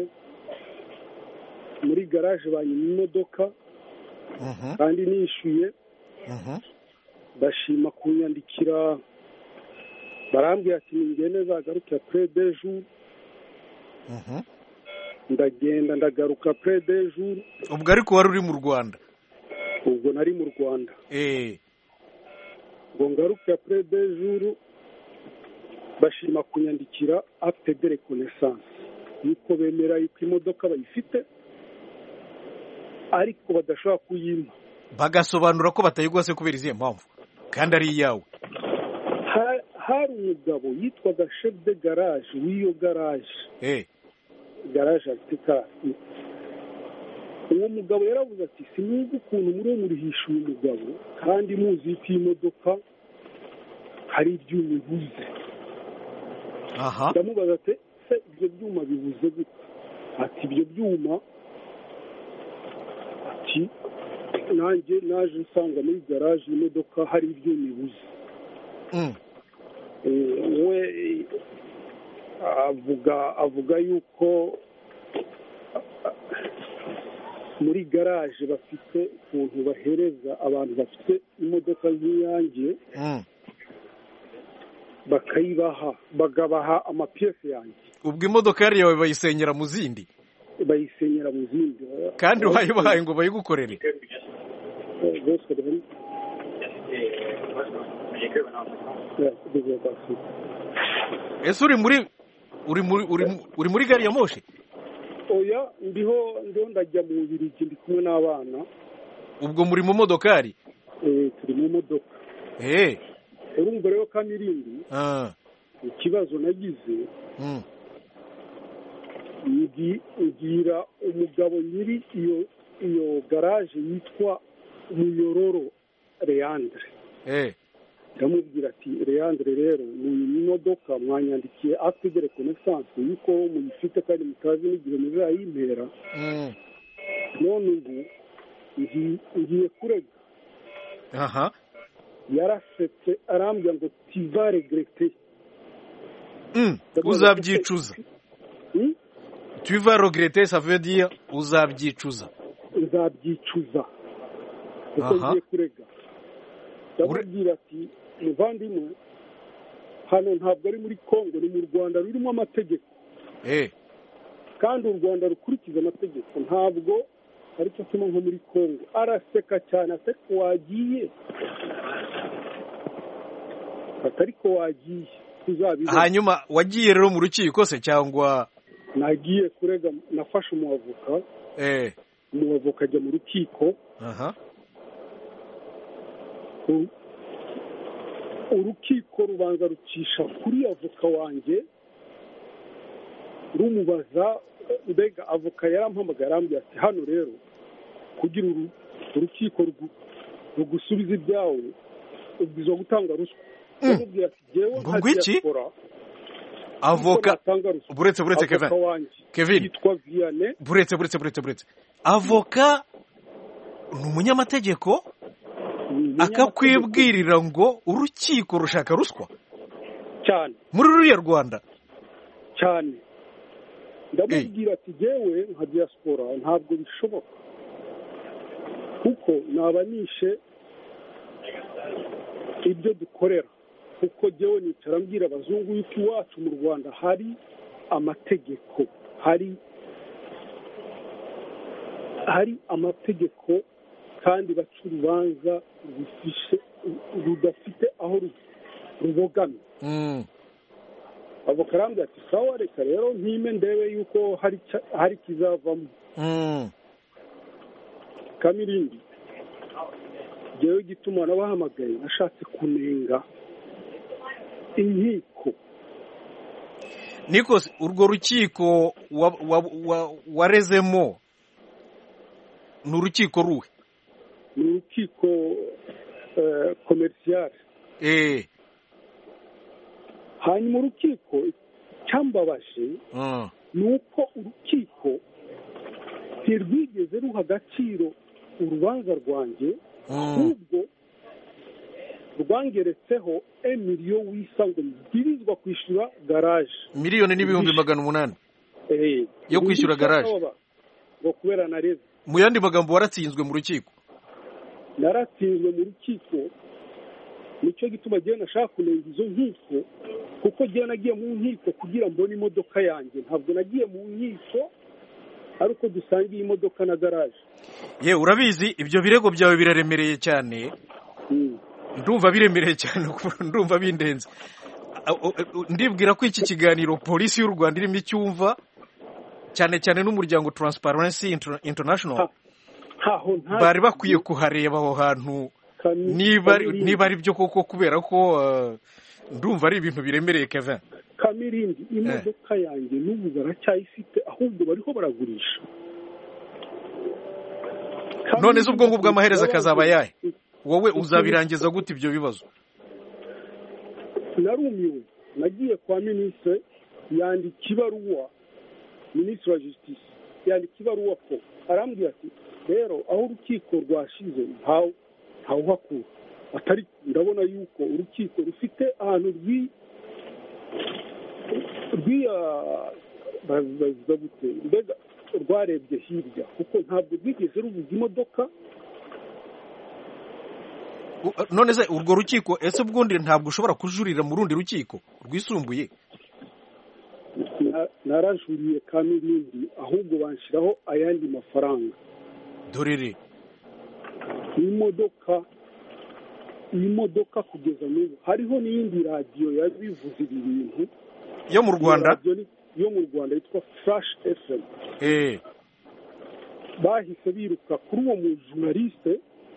muri garage banyina imodoka. mhm kandi nishyuye. mhm bashima kunyandikira, barambwira ati ningende zagaruka après deux jours. mhm ndagenda ndagaruka après deux jours. ubwo ariko wari uri mu Rwanda? ubwo nari mu Rwanda. eh ngo ngaruke après deux jours bashima kunyandikira acte de reconnaissance yuko bemera yuko imodoka bayifite ariko badashobora kuyimpa. bagasobanura ko batayigwase kubera izihe mpamvu kandi ari iyawe? hari umugabo yitwaga chef de garage w'iyo garage. eh garage Artekare. uwo mugabo yaravuze ati sinumva ukuntu muri murihisha uyu mugabo kandi muzi ko iyi modoka hari ibyuma bibuze. aha ndamubaza ati se ibyo byuma bibuze gute? ati ibyo byuma ati nanjye naje nsanga muri garage imodoka hari ibyuma bibuze. mm. we avuga avuga yuko muri garage bafite ukuntu bahereza abantu bafite imodoka nk'iyanjye mm. bakayibaha bagabaha amapiyesi yanjye. ubwo imodoka yari yawe bayisenyera mu zindi? bayisenyera mu zindi. kandi wayibahaye ngo bayigukorere? ese uri muri uri muri uri muri gari ya moshi? oya ndiho ndiho ndajya mu Bubiligi ndi kumwe n'abana. ubwo muri mu modokari? eh turi mu modoka. eh urumva rero kandi irindi ah ikibazo nagize mm. ngira umugabo nyiri iyo iyo garage yitwa Muyororo Leandre. eh ndamubwira ati Leandre rero mu modoka mwanyandikiye acte de reconnaissance yuko muyifite kandi mutazi n'igihe muzayimpera. mm. none ubu ngiye kurega. aha yarasetse arambwira ngo tu vas regretter. mm. uzabyicuza? hmm? tu vas regretter ça veut dire uzabyicuza? uzabyicuza. kuko ngiye kurega. ndamubwira ati muvandimwe hano ntabwo ari muri Kongo, ni mu Rwanda rurimo amategeko. eh kandi u Rwanda rukurikiza amategeko, ntabwo ari cyo kimwe nko muri Kongo. araseka cyane ate ko wagiye atari ko wagiye tuzabize. hanyuma wagiye rero mu rukiko se cyangwa? nagiye kurega, nafashe umuavoka. eh umuavoka ajya mu rukiko. aha urukiko rubanza rucisha kuri avoka wanjye rumubaza mbega avoka yarampamagaye arambwira ati hano rero kugira urukiko rugusubiza ibyawe ubwiza gutanga ruswa ndamubwira ati jewe nka diaspora avoka buretse buretse Kevin Kevin yitwa Vianney buretse buretse buretse buretse avoka ni umunyamategeko akakwibwirira ngo urukiko rushaka ruswa cyane muri ruriya Rwanda cyane ndamubwira ati jewe nka diaspora ntabwo bishoboka kuko nabanishe ibyo dukorera kuko jewe nicara mbwira abazungu yuko iwacu mu Rwanda hari amategeko hari hari amategeko kandi baca urubanza rudafite aho rubogamye avoka arambwira ati sawa reka rero ntime ndebe yuko hari hari kizavamo Kamirindi jewe gituma nabahamagaye nashatse kunenga inkiko Nikos urwo rukiko warezemo ni urukiko ruhe ni urukiko komerisiyare eh hanyuma urukiko cyambabaje ni uko urukiko ntirwigeze ruha agaciro urubanza rwanjye ahubwo rwangeretseho emiliyo wisa ngo mbwirizwa kwishyura garaje miliyoni n'ibihumbi magana umunani yo kwishyura garaje ngo kubera nareze mu yandi magambo waratsinzwe mu rukiko naratsinzwe mu rukiko nicyo gituma gihe nashaka kunenga izo nkiko kuko gihe nagiye mu nkiko kugira mbone imodoka yanjye ntabwo nagiye mu nkiko ariko dusangiye imodoka na garaje ye urabizi ibyo birego byawe biraremereye cyane ndumva biremereye cyane ndumva bindenze ndibwira ko iki kiganiro polisi y'u Rwanda irimo icyumva cyane cyane n'umuryango Transparency International bari bakwiye kuhareba aho hantu niba niba ari byo koko kubera ko ndumva ari ibintu biremereye Kevin Kamirindi imodoka yanjye n'ubu baracyayifite ahubwo bariho baragurisha none zo ubwo ngubwo amaherezo akazaba yahe wowe uzabirangiza gute ibyo bibazo narumiwe nagiye kwa minisitiri yandika ibaruwa minisitiri wa justice yandika ibaruwa ko arambwira ati rero aho urukiko rwashize ntawe ntawuhakura atari ndabona yuko urukiko rufite ahantu rwi rwiya baziza gute mbega rwarebye hirya kuko ntabwo rwigeze ruvuga imodoka none se urwo rukiko ese ubwundi ntabwo ushobora kujurira mu rundi rukiko rwisumbuye narajuriye Kamirindi ahubwo banshiraho ayandi mafaranga dorere imodoka imodoka kugeza n'ubu hariho n'iyindi radiyo yabivuze ibi bintu yo mu Rwanda yo mu Rwanda yitwa Flash F M eh bahise biruka kuri uwo mu journaliste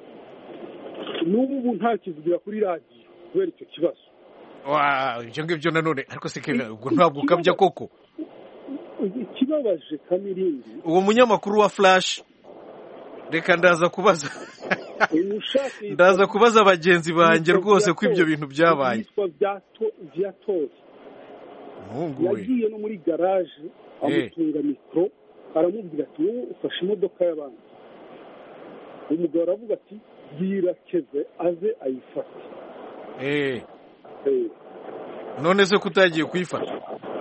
n'ubu nta kivugira kuri radiyo kubera icyo kibazo wa ibyo ngibyo nanone ariko se Kevin ubwo ntabwo ukabya koko ikibabaje Kamirindi uwo munyamakuru wa Flash reka ndaza kubaza ndaza kubaza abagenzi banjye rwose ko ibyo bintu byabaye yagiye no muri garaje amutunga mikoro aramubwira ati wowe ufashe imodoka y'abandi umugabo aravuga ati bwira Keve aze ayifate eh none se kutagiye kuyifata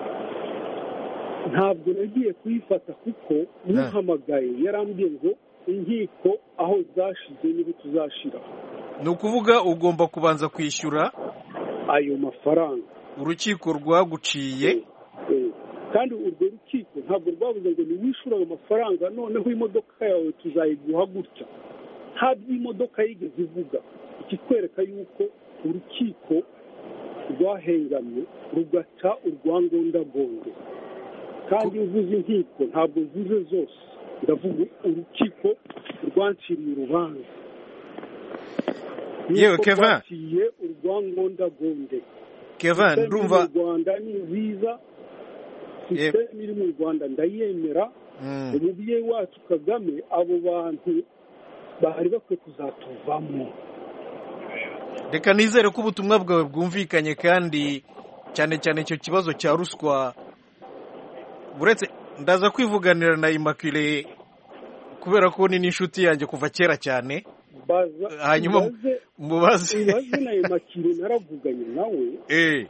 ntabwo nagiye kuyifata kuko muhamagaye yarambwiye ngo inkiko aho zashize niba tuzashira ni ukuvuga ugomba kubanza kwishyura ayo mafaranga urukiko rwaguciye kandi urwo rukiko ntabwo rwavuze ngo niwishyura ayo mafaranga noneho imodoka yawe tuzayiguha gutya nta by'imodoka yigeze ivuga ikikwereka yuko urukiko rwahengamye rugaca urwangondagondo kandi uvuze inkiko ntabwo mvuze zose ndavuga urukiko rwanciriye urubanza yewe Kevin rwaciye urwangondagonde Kevin ndumva Rwanda ni nziza sisiteme iri mu rwanda ndayemera. umubyeyi wacu kagame abo bantu bari bakwiye kuzatuvamo. reka nizere ko ubutumwa bwawe bwumvikanye kandi cyane cyane icyo kibazo cya ruswa buretse ndaza kwivuganira na Immaculée kubera ko ni n'inshuti yanjye kuva kera cyane. hanyuma mubaze ibaze na Immaculée naravuganye nawe. eh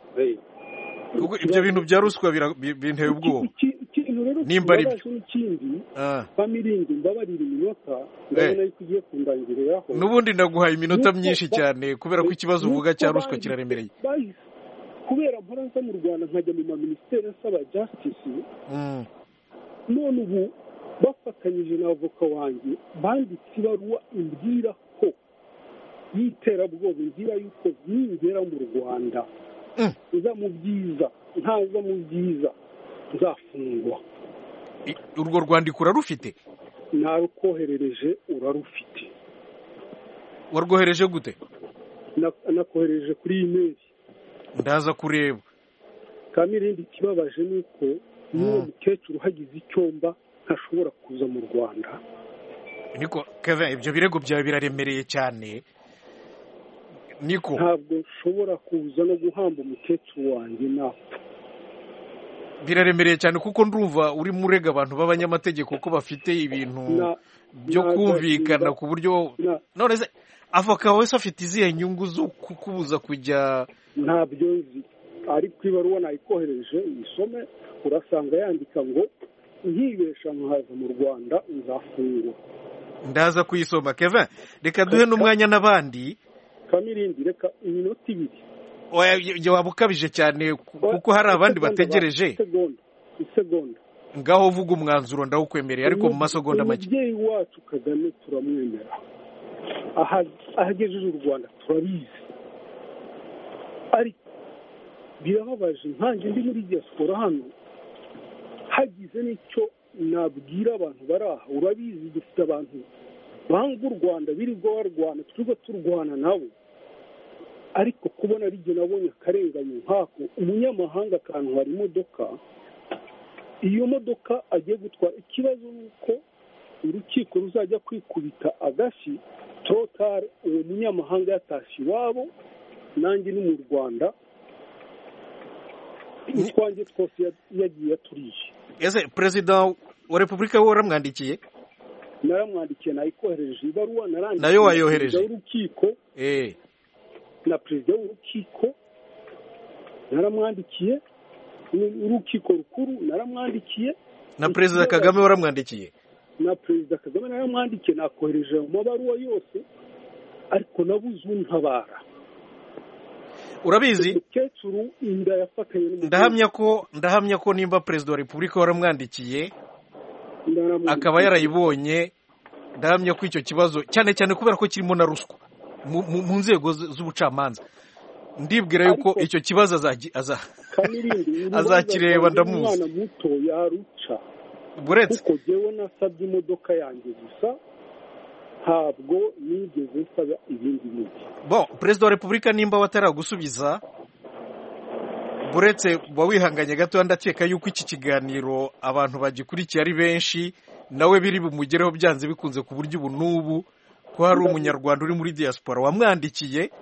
kuko ibyo bintu bya ruswa binteye ubwoba. ikintu rero nimba ari ikindi bamirindi mbabarira iminota ndabona yuko ugiye kundangiriraho. n'ubundi ndaguhaye iminota myinshi cyane kubera ko ikibazo uvuga cya ruswa kiraremereye. kubera mpora nza mu Rwanda nkajya mu maminisiteri asaba justice none ubu bafatanyije na avoka wanjye banditse ibaruwa imbwira ko y'iterabwoba imbwira yuko ningera mu Rwanda nza mu byiza ntaza mu byiza nzafungwa. urwo rwandiko urarufite? narukoherereje urarufite. warwohereje gute? nakohereje kuri email. ndaza kureba. kamirindi kibabaje nuko n'uwo mukecuru hagize icyomba ntashobora kuza mu Rwanda. niko Kevin ibyo birego byawe biraremereye cyane. niko ntabwo nshobora kuza no guhamba umukecuru wanjye napfa. biraremereye cyane kuko ndumva uri murega abantu b'abanyamategeko ko bafite ibintu byo kumvikana ku buryo none se avoka wese afite izihe nyungu zo kukubuza kujya? ntabyo nzi ariko ibaruwa nayikohereje isome urasanga yandika ngo nkibesha nkaza mu Rwanda nzafungwa. ndaza kuyisoma. Kevin reka duhe n'umwanya n'abandi. kamirindi reka iminota ibiri. oya waba ukabije cyane kuko hari abandi bategereje. isegonda ngaho uvuga umwanzuro ndawukwemereye ariko mu masegonda make. umubyeyi wacu Kagame turamwemera ahagejeje u Rwanda turabizi ariko birababaje nkanjye ndi muri diaspora hano hagize n'icyo nabwira abantu bari aha. urabizi dufite abantu banga u Rwanda birirwa barwana turiho turwana nabo ariko kubona ari jye nabonye akarenganyo nkako umunyamahanga akantwara imodoka iyo modoka agiye gutwara. ikibazo ni uko urukiko ruzajya kwikubita agashyi total uwo munyamahanga yatashye iwabo nanjye ni mu Rwanda utwanjye twose yagiye aturiye. ese perezida wa repubulika we waramwandikiye? naramwandikiye nayikohereje ibaruwa narangiye nayo wayohereje urukiko eh na perezida w'urukiko naramwandikiye urukiko rukuru naramwandikiye na perezida Kagame waramwandikiye? na perezida Kagame naramwandikiye nakohereje mu mabaruwa yose ariko nabuze untabara. urabizi umukecuru inda yafatanye ndahamya ko ndahamya ko nimba perezida wa repubulika waramwandikiye akaba yarayibonye ndahamya ko icyo kibazo cyane cyane kubera ko kirimo na ruswa mu nzego z'ubucamanza ndibwira yuko icyo kibazo azakireba ndamuzi. umwana muto yaruca buretse kuko jyewe nasabye imodoka yanjye gusa ntabwo nigeze nsaba ibindi bintu. bon perezida wa repubulika nimba wataragusubiza buretse uba wihanganye gato ndakeka yuko iki kiganiro abantu bagikurikiye ari benshi nawe biri bumugereho byanze bikunze ku buryo ubu n'ubu ko hari umunyarwanda uri muri diaspora wamwandikiye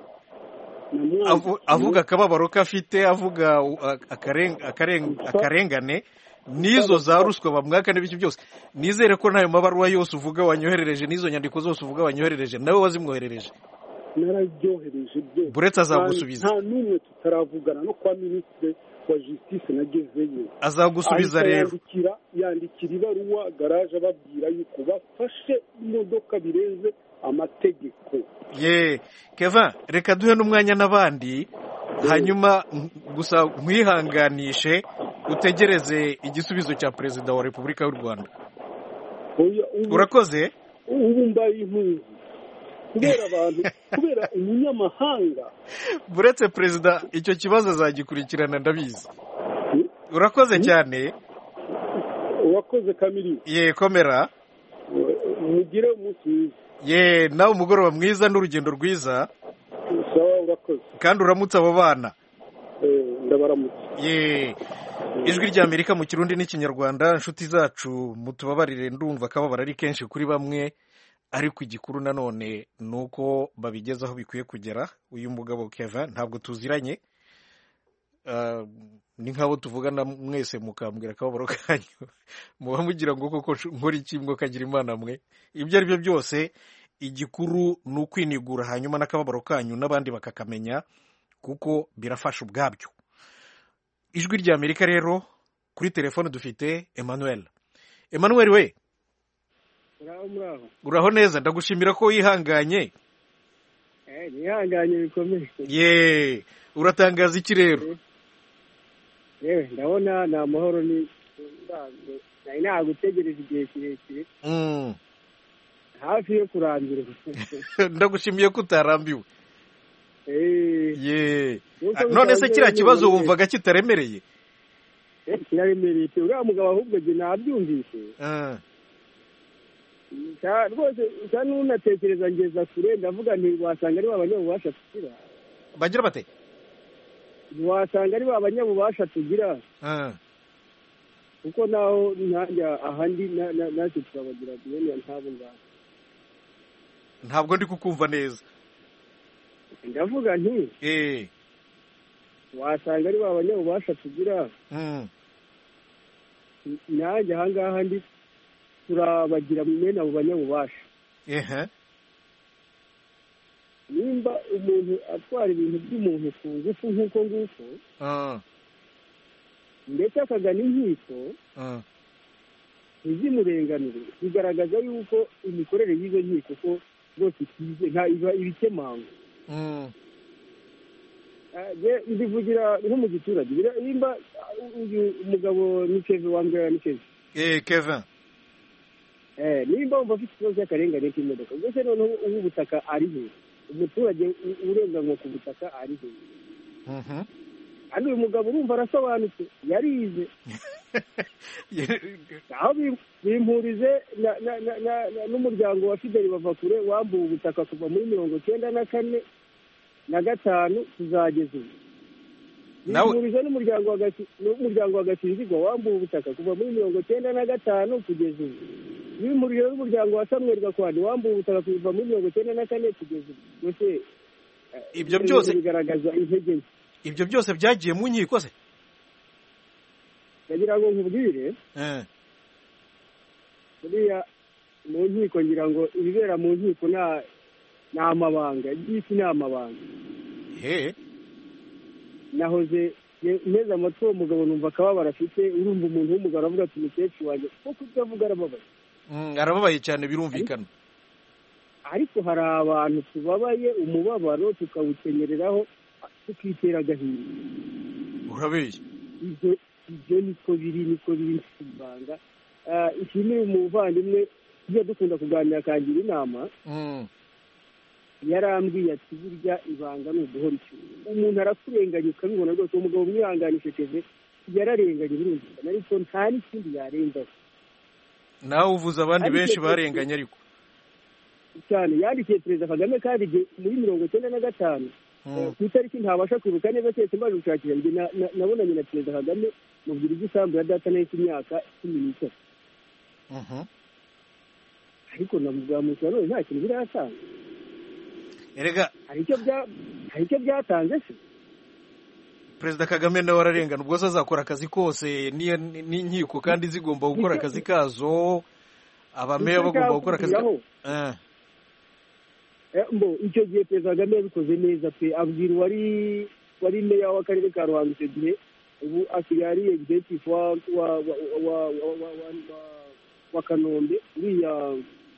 avuga akababaro ko afite avuga akarengane n'izo za ruswa bamwaka n'ibiki byose. nizere ko ntayo mabaruwa yose uvuga wanyoherereje n'izo nyandiko zose uvuga wanyoherereje nawe wazimwoherereje? narabyohereje byose. buretse azagusubiza. nta n'umwe tutaravugana no kwa minisitiri wa justice nagezeyo. azagusubiza rero. yandikira ibaruwa garaje ababwira yuko bafashe imodoka birenze amategeko. ye Kevin reka duhe n'umwanya n'abandi hanyuma gusa nkwihanganishe utegereze igisubizo cya perezida wa repubulika y'u Rwanda. urakoze. ubu mbaye impunzi kubera abantu kubera umunyamahanga. buretse perezida icyo kibazo azagikurikirana ndabizi. urakoze cyane. urakoze Kamili. ye komera mugire umunsi mwiza. ye nawe umugoroba mwiza n'urugendo rwiza. sawa urakoze kandi uramutse abo bana. ndabaramutse. ye ijwi ry'Amerika mu kirundi n'ikinyarwanda. Inshuti zacu mutubabarire, ndumva akababaro ari kenshi kuri bamwe, ariko igikuru nanone ni uko babigeza aho bikwiye kugera. Uyu mugabo Kevin ntabwo tuziranye, ni nk'abo tuvugana mwese mukambwira akababaro kanyu muba mugira ngo koko nkora iki ngo kagira imana mwe. Ibyo ari byo byose igikuru ni ukwinigura, hanyuma n'akababaro kanyu n'abandi bakakamenya, kuko birafasha ubwabyo. Ijwi ry'Amerika rero, kuri telefone dufite Emmanuel. Emmanuel we, uraho neza? Ndagushimira ko wihanganye. Eh, nihanganye bikomeye. Ye, uratangaza iki rero? Yewe ndabona ni amahoro, ni nari nagutegereje igihe kirekire, Mm. hafi yo kurangira. Ndagushimiye ko utarambiwe. Eh, Ye. Nuko None se bisanzwe kiriya kibazo nyine- wumvaga kitaremereye? eh, kiraremereye. Uriya mugabo ahubwo jye nabyumvise. Ah. Nta- rwose nsa n'unatekereza ngeza kure, ndavuga nti wasanga ari ba banyabubasha tugira. Bagira bate? Wasanga ari ba banyabubasha tugira, Ah. kuko naho nanjye ahandi na- na- natwe turabagira bene ntabo ngaho. Ntabwo ndi kukumva neza. Ndavuga nti Eh. wasanga ari ba banyabubasha tugira, Mm. nanjye aha ngaha ndi turabagira mwene abo banyabubasha. Ehe. Nimba umuntu atwara ibintu by'umuntu ku ngufu nk'uko nguko, Ah. ndetse akagana inkiko Ah. ntizimurenganire, bigaragaza yuko imikorere y'izo nkiko ko rwose itize nta iba ibikemanga. Mm. Ah, je ndivugira nko mu giturage. Bira- nimba ah, uyu umugabo ni Kevin wambwira ni Kevin. Eh, Kevin. Eh, nimba wumva afite ikibazo cy'akarengane k'imodoka, ubwo se noneho ubu butaka ari he? Umuturage u- urenganwa ku butaka ari he? Mhm. Kandi uyu mugabo urumva arasobanutse, yarize. Aho bim- bimpurize na- na- na- na- na- n'umuryango wa Fideli Bavakure wambuwe ubutaka kuva muri mirongo cyenda na kane na gatanu tuzageza ubu. Nawe- Bimpurize n'umuryango wa Gasi- n'umuryango wa Gasinzigwa wambuwe ubutaka kuva muri mirongo cyenda na gatanu kugeza ubu. Bimpurize n'umuryango wa Samuel Gakwandi wambuwe ubutaka kuva muri mirongo cyenda na kane kugeza ubu. Mbese eh, Ibyo byose- bigaragaza intege nke. Ibyo byose byagiye mu nkiko se? Ndagira ngo nkubwire, Eh. buriya mu nkiko ngira ngo ibibera mu nkiko nta ni amabanga, iby'isi ni amabanga. He. Nahoze ye- nteze amatwi uwo mugabo numva akababaro afite, urumva umuntu w'umugabo aravuga ati mukecuru wanjye, kuko ibyo avuga arababaye. Mm, arababaye cyane birumvikana. Ariko hari abantu tubabaye umubabaro tukawukenyereraho tukitera agahinda. Urabeshya. Ibyo ibyo niko biri niko biri ibanga. Ah, ishimire umuvandimwe tujya dukunda kuganira akangira inama, Mm. yarambwiye ati burya ibanga ni uguhora icyuma. Umuntu arakurenganya ukabibona rwose, uwo mugabo mwihanganishe Keve yararenganye birumvikana, ariko nta n'ikindi yarenzaho Nawe uvuze abandi Ariko benshi Keve- barenganye ariko. cyane. Yandikiye Perezida Kagame kandi igihe muri mirongo icyenda na gatanu Mm. ku itariki ntabasha kwibuka neza keretse mbaje gushakira, njye na- na- nabonanye na Perezida Kagame mubwira igisambu ya data nayo cy'imyaka cumi n'itatu, Mhm. ariko namubwira mu none nta kintu biratanga. Erega Hari icyo bya hari icyo byatanze se? Perezida Kagame nawe ararengana, ubwo se azakora akazi kose n'iyo- n'inkiko kandi zigomba gukora akazi kazo, abameya Nicyo bagomba gukora akazi cyakubwiraho. ka- Eh. Eh, mbo icyo gihe Perezida Kagame yabikoze neza pe, abwira wari wari meya w'akarere ka Ruhango icyo gihe, ubu asigaye ari executive wa wa wa wa wa- wa- wa- wa Kanombe, uriya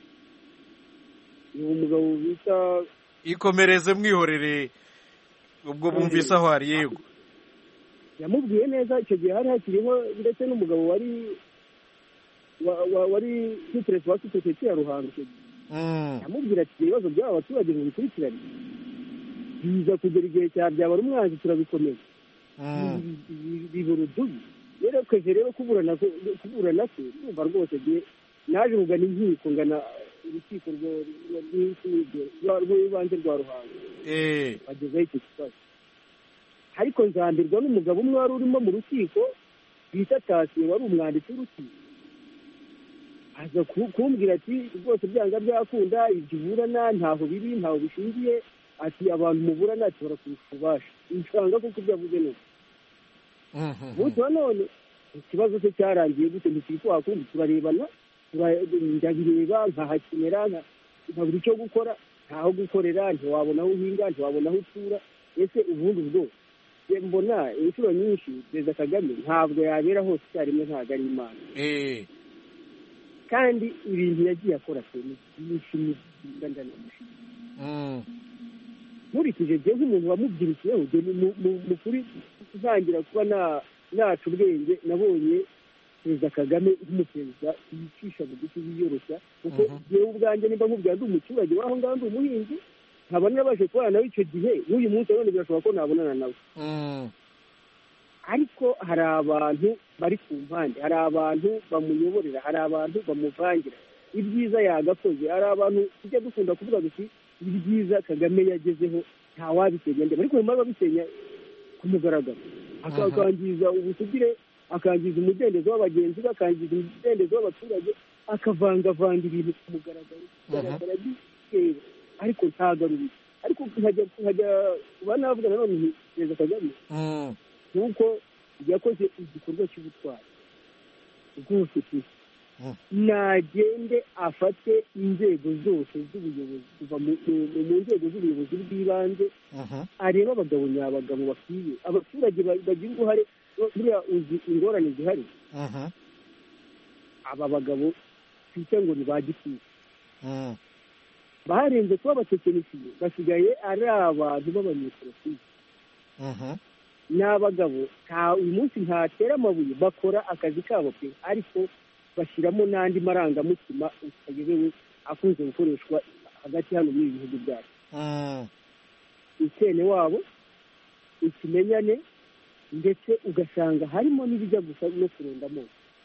ni umugabo bita Ikomereze mwihorere, ubwo bumvise aho ari. Yego. yamubwiye neza. Icyo gihe hari hakiriho ndetse n'umugabo wari wa- wa- wari Secretary wa Sosiyete ya Ruhango icyo gihe. Mm. yamubwira ati ibibazo by'aba baturage mu bikurikirane biza kugera igihe cya byabara umwanzi turabikomeza. Mm. bibura udubi rero twese rero kuburana kuburana se numva rwose gihe naje kugana inkiko ngana urukiko rw'ibanze rwa Ruhango, Eh. bagezaho icyo kibazo. Ariko nzambirwa n'umugabo umwe wari urimo mu rukiko bita Tasiyo wari umwanditsi w'urukiko aza kumbwira ati rwose byanga byakunda ibyo uburana ntaho biri ntaho bishingiye ati abantu muburana ashobora kurusha ububasha insanga kuko ibyo avuze neza umunsi wa none ikibazo cye cyarangiye gute ntikiri kwakundi turarebana ndabireba nkahakenera nkabura icyo gukora ntaho gukorera ntiwabona aho uhinga ntiwabona aho utura ese ubundi bwo mbona inshuro nyinshi perezida Kagame ntabwo yabera hose icyarimwe ntabwo ari imana kandi ibintu yagiye akora pe ni byinshi n'ibyiza ndanamushimira nkurikije njye nk'umuntu wamubyirukiyeho mu kuri uzangira kuba naca ubwenge nabonye perezida Kagame nk'umuperezida yicisha bugufi yiyoroshya kuko njyewe ubwanjye nimba nkubwira ndi umuturage w'aho ngaho ndi umuhinzi nkaba nabashe kubana nawe icyo gihe n'uyu munsi none birashoboka ko nabonana nawe ariko hari abantu bari ku mpande hari abantu bamuyoborera hari abantu bamuvangira ibyiza yagakoze hari abantu tujya dukunda kuvuga duti ibyiza Kagame yagezeho ntawabisenya ndetse ariko nyuma babisenya ku mugaragaro akangiza ubusugire akangiza umudendezo w'abagenzi akangiza umudendezo w'abaturage akavangavanga ibintu ku mugaragaro kugaragara bikeya ariko ntagarurire ariko nkajya nkajya kuba navuga nanone nti perezida Kagame nuko yakoze igikorwa cy'ubutwari rwose pe nagende afate inzego zose z'ubuyobozi kuva mu nzego z'ubuyobozi bw'ibanze areba abagabo nyabagabo bakwiye abaturage bagira uruhare buriya uzi ingorane zihari aba bagabo twite ngo ni ba gitifu barenze kuba abatekinisiye basigaye ari abantu b'abanyepolitiki ni abagabo uyu munsi ntatera amabuye bakora akazi kabo pe ariko bashyiramo n'andi marangamutima utagezewe akunze gukoreshwa hagati hano muri ibi bihugu byacu ikene wabo ikimenyane ndetse ugasanga harimo n'ibijya gusa no kurondamo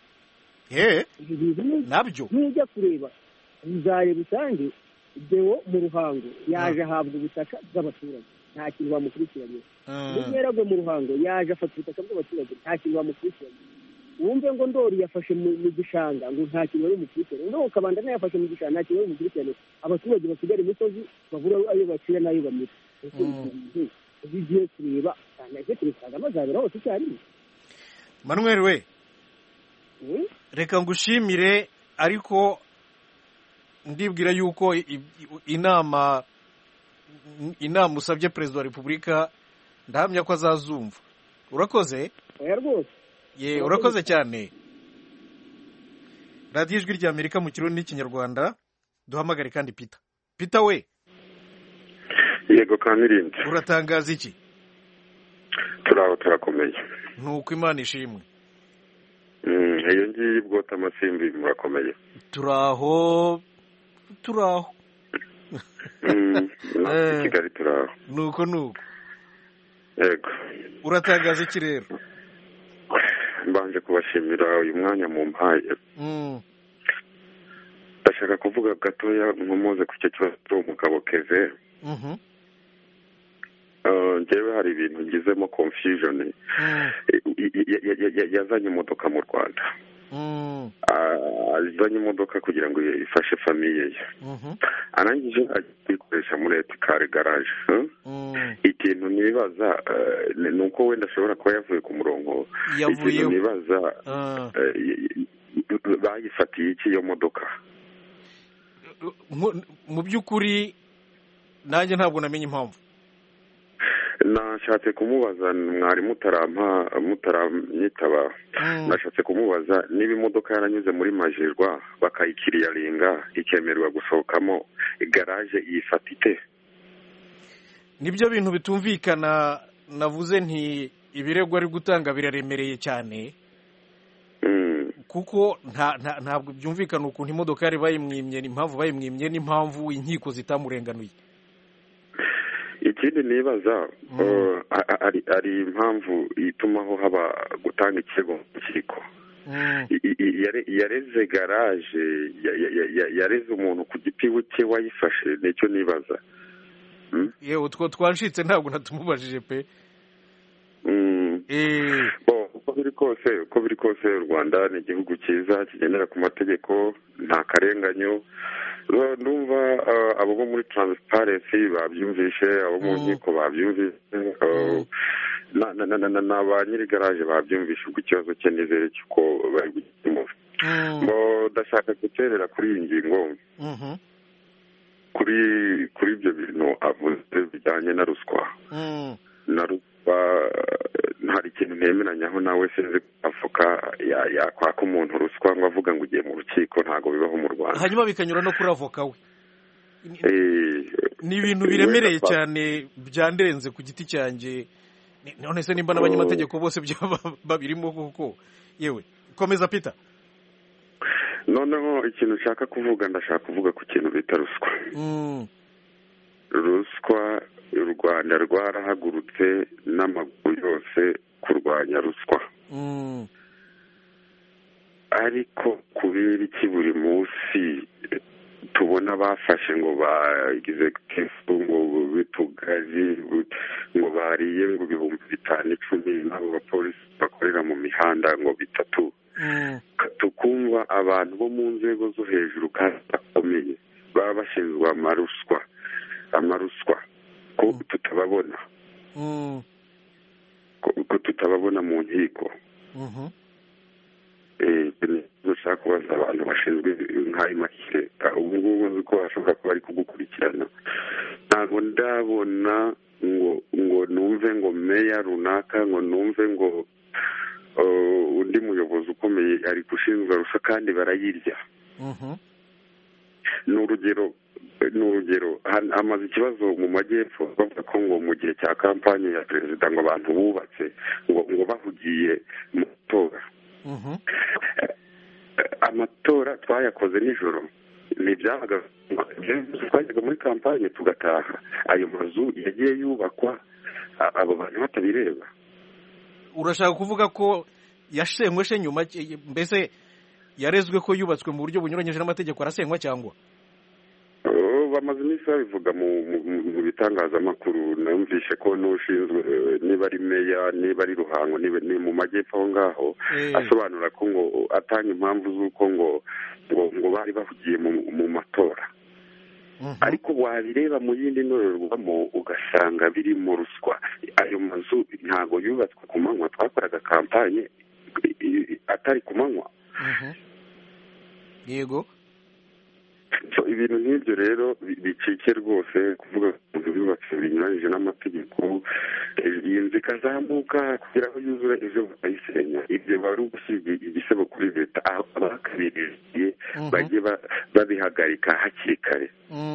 nabyo n'ujya kureba uzareba usange Deo mu Ruhango yaje ahabwa ubutaka bw'abaturage nta kintu bamukurikiranye n'umweragwe mu Ruhango yaje afata ubutaka bw'abaturage nta kintu bamukurikiranye wumve ngo Ndori yafashe mu gishanga ngo nta kintu bari mukurikirane ngo Kabanda nayo yafashe mu gishanga nta kintu bari mukurikirane abaturage basigara imisozi babura ayo bacira n'ayo bamira bigiye kureba cyane kurusanga amazabera hose cyarimo Manuel we reka ngushimire ariko ndibwira yuko inama inama usabye perezida wa repubulika ndahamya ko azazumva urakoze rwose ye urakoze cyane radiyo ijwi rya Amerika mu kirundi n'ikinyarwanda duhamagare kandi Peter Peter we yego Kamirindi uratangaza iki turaho turakomeye nuko Imana ishimwe iyo ngiyi bwota amasimbi murakomeye turaho turaho Kigali turaho nuko nuko yego uratangaza iki rero mbanje kubashimira uyu mwanya mu mpaye ndashaka kuvuga gatoya nkomoze ku cyo kibazo umugabo Keve njyewe hari ibintu ngizemo confusion yazanye imodoka mu Rwanda azanye imodoka kugira ngo ifashe famiye ye arangije ayikoresha muri etikare garage ikintu nibaza ni uko wenda ashobora kuba yavuye ku murongo ikintu nibaza bayifatiye iki iyo modoka mu by'ukuri nanjye ntabwo namenye impamvu nashatse kumubaza mwari mutarampa mutaramyitaba nashatse kumubaza niba imodoka yaranyuze muri Majirwa bakayikiriyaringa ikemerwa gusohokamo garage yifata ite nibyo bintu bitumvikana navuze nti ibirego ari gutanga biraremereye cyane kuko ntabwo byumvikana ukuntu imodoka yari bayimwimye n'impamvu bayimwimye n'impamvu inkiko zitamurenganuye ikindi nibaza ari impamvu itumaho haba gutanga ikirego mu rukiko yareze garaje yareze umuntu ku giti cye wayifashe nicyo nibaza yewe utwo twanshitse ntabwo natumubajije pe uko biri kose uko biri kose u Rwanda ni igihugu cyiza kigendera ku mategeko nta karenganyo ndumva abo bo muri Transparency babyumvishe abo mu nkiko babyumvishe na ba nyiri garaje babyumvishe ubwo ikibazo cye nizere cyuko bari gukemura ngo ndashaka guterera kuri iyi ngingo kuri kuri ibyo bintu avuze bijyanye na ruswa na ruswa hari ikintu ntemeranyaho nawe sinzi avoka yakwaka umuntu ruswa ngo avuga ngo ugiye mu rukiko ntabwo bibaho mu Rwanda hanyuma bikanyura no kuri avoka we ni ibintu biremereye cyane byandenze ku giti cyanjye none se nimba n'abanyamategeko bose babirimo kuko yewe komeza Peter noneho ikintu ushaka kuvuga ndashaka kuvuga ku kintu bita ruswa ruswa u Rwanda rwarahagurutse n'amaguru yose kurwanya ruswa ariko kubera iki buri munsi tubona bafashe ngo bagize ngo bitugari ngo bariye ngo ibihumbi bitanu icumi n'abo bapolisi bakorera mu mihanda ngo bitatu tukumva abantu bo mu nzego zo hejuru kandi bakomeye baba bashinzwe amaruswa amaruswa ko tutababona ko tutababona mu nkiko dushaka kubaza abantu bashinzwe nk'ayo mashyaka ubu ngubu nzi ko bashobora kuba bari kugukurikirana ntabwo ndabona ngo ngo numve ngo meya runaka ngo numve ngo undi muyobozi ukomeye ari gushinzwe ruswa kandi barayirya ni urugero ni urugero hamaze ikibazo mu majyepfo bavuga ko ngo mu gihe cya kampanye ya perezida ngo abantu bubatse ngo ngo bahugiye mu matora amatora twayakoze nijoro ntibyabaga twajyaga muri kampanye tugataha ayo mazu yagiye yubakwa abo bantu batabireba urashaka kuvuga ko yashenywe she nyuma mbese yarezwe ko yubatswe mu buryo bunyuranyije n'amategeko arasenywa cyangwa bamaze iminsi babivuga mu bitangazamakuru numvishe ko n'ushinzwe niba ari meya niba ari Ruhango niba ni mu majyepfo aho ngaho asobanura ko ngo atanga impamvu z'uko ngo ngo bari bahugiye mu matora ariko wabireba mu yindi ndorerwamo ugasanga biri mu ruswa ayo mazu ntabwo yubatswe ku manywa twakoraga kampanye atari ku manywa yego ibintu nk'ibyo rero bicike rwose kuvuga ngo bibatse binyuranyije n'amategeko iyi nzu ikazamuka kugira ngo yuzure ejo bakayisenya ibyo bari ugushyira igisebo kuri leta aho abakabiriye bajye babihagarika hakiri kare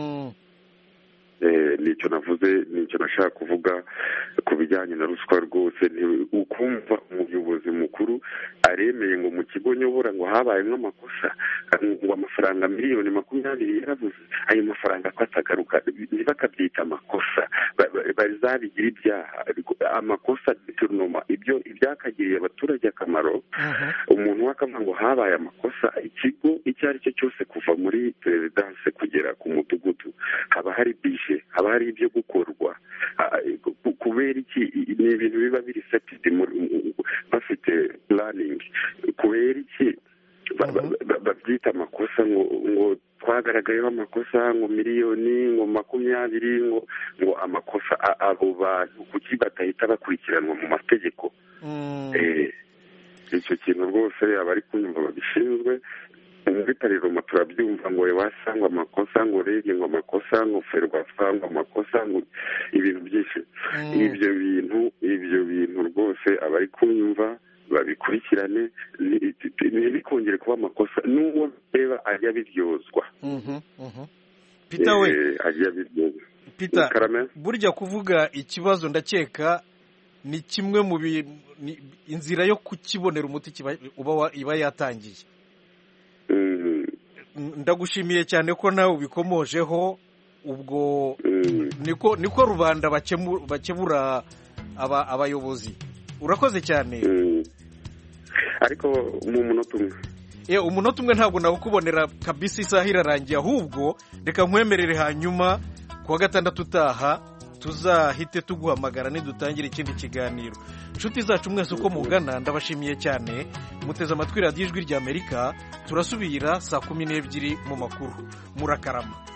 nicyo navuze nicyo nashaka kuvuga ku bijyanye na ruswa rwose ukumva umuyobozi mukuru aremeye ngo mu kigo nyobora ngo habayemo amakosa ngo amafaranga miliyoni makumyabiri yarabuze ayo mafaranga ko atagaruka ntibakabyita amakosa bazabigira ibyaha amakosa detonoma ibyo ibyakagiriye abaturage akamaro umuntu wakavuga ngo habaye amakosa ikigo icyo ari cyo cyose kuva muri perezidanse kugera ku mudugudu haba hari bije haba hari ibyo gukorwa kubera iki ni ibintu biba biri setidi bafite puraningi kubera iki babyita amakosa ngo ngo twagaragayeho amakosa ngo miliyoni ngo makumyabiri ngo ngo amakosa abo bantu kuki badahita bakurikiranwa mu mategeko icyo kintu rwose abari kunyumva babishinzwe muri pariroma turabyumva ngo wasangwa amakosa ngo rege ngo amakosa ngo ferwafa ngo amakosa ngo ibintu byinshi ibyo bintu ibyo bintu rwose abari kunyumva babikurikirane ntibikongere kuba amakosa n'uwo reba ajya abiryozwa Peter we ajya abiryozwa Peter burya kuvuga ikibazo ndakeka ni kimwe mu inzira yo kukibonera umuti iba yatangiye ndagushimiye cyane ko nawe ubikomojeho ubwo niko niko rubanda bakebura abayobozi urakoze cyane ariko mu munota umwe eh umunota umwe ntabwo nawukubonera kabisa isaha irarangiye ahubwo reka nkwemerere hanyuma kuwa gatandatu utaha tuzahite tuguhamagara nidutangira ikindi kiganiro. Inshuti zacu mwese uko mugana ndabashimiye cyane, muteze amatwi radiyo ijwi ry'Amerika. Turasubira saa kumi n'ebyiri mu makuru. Murakarama.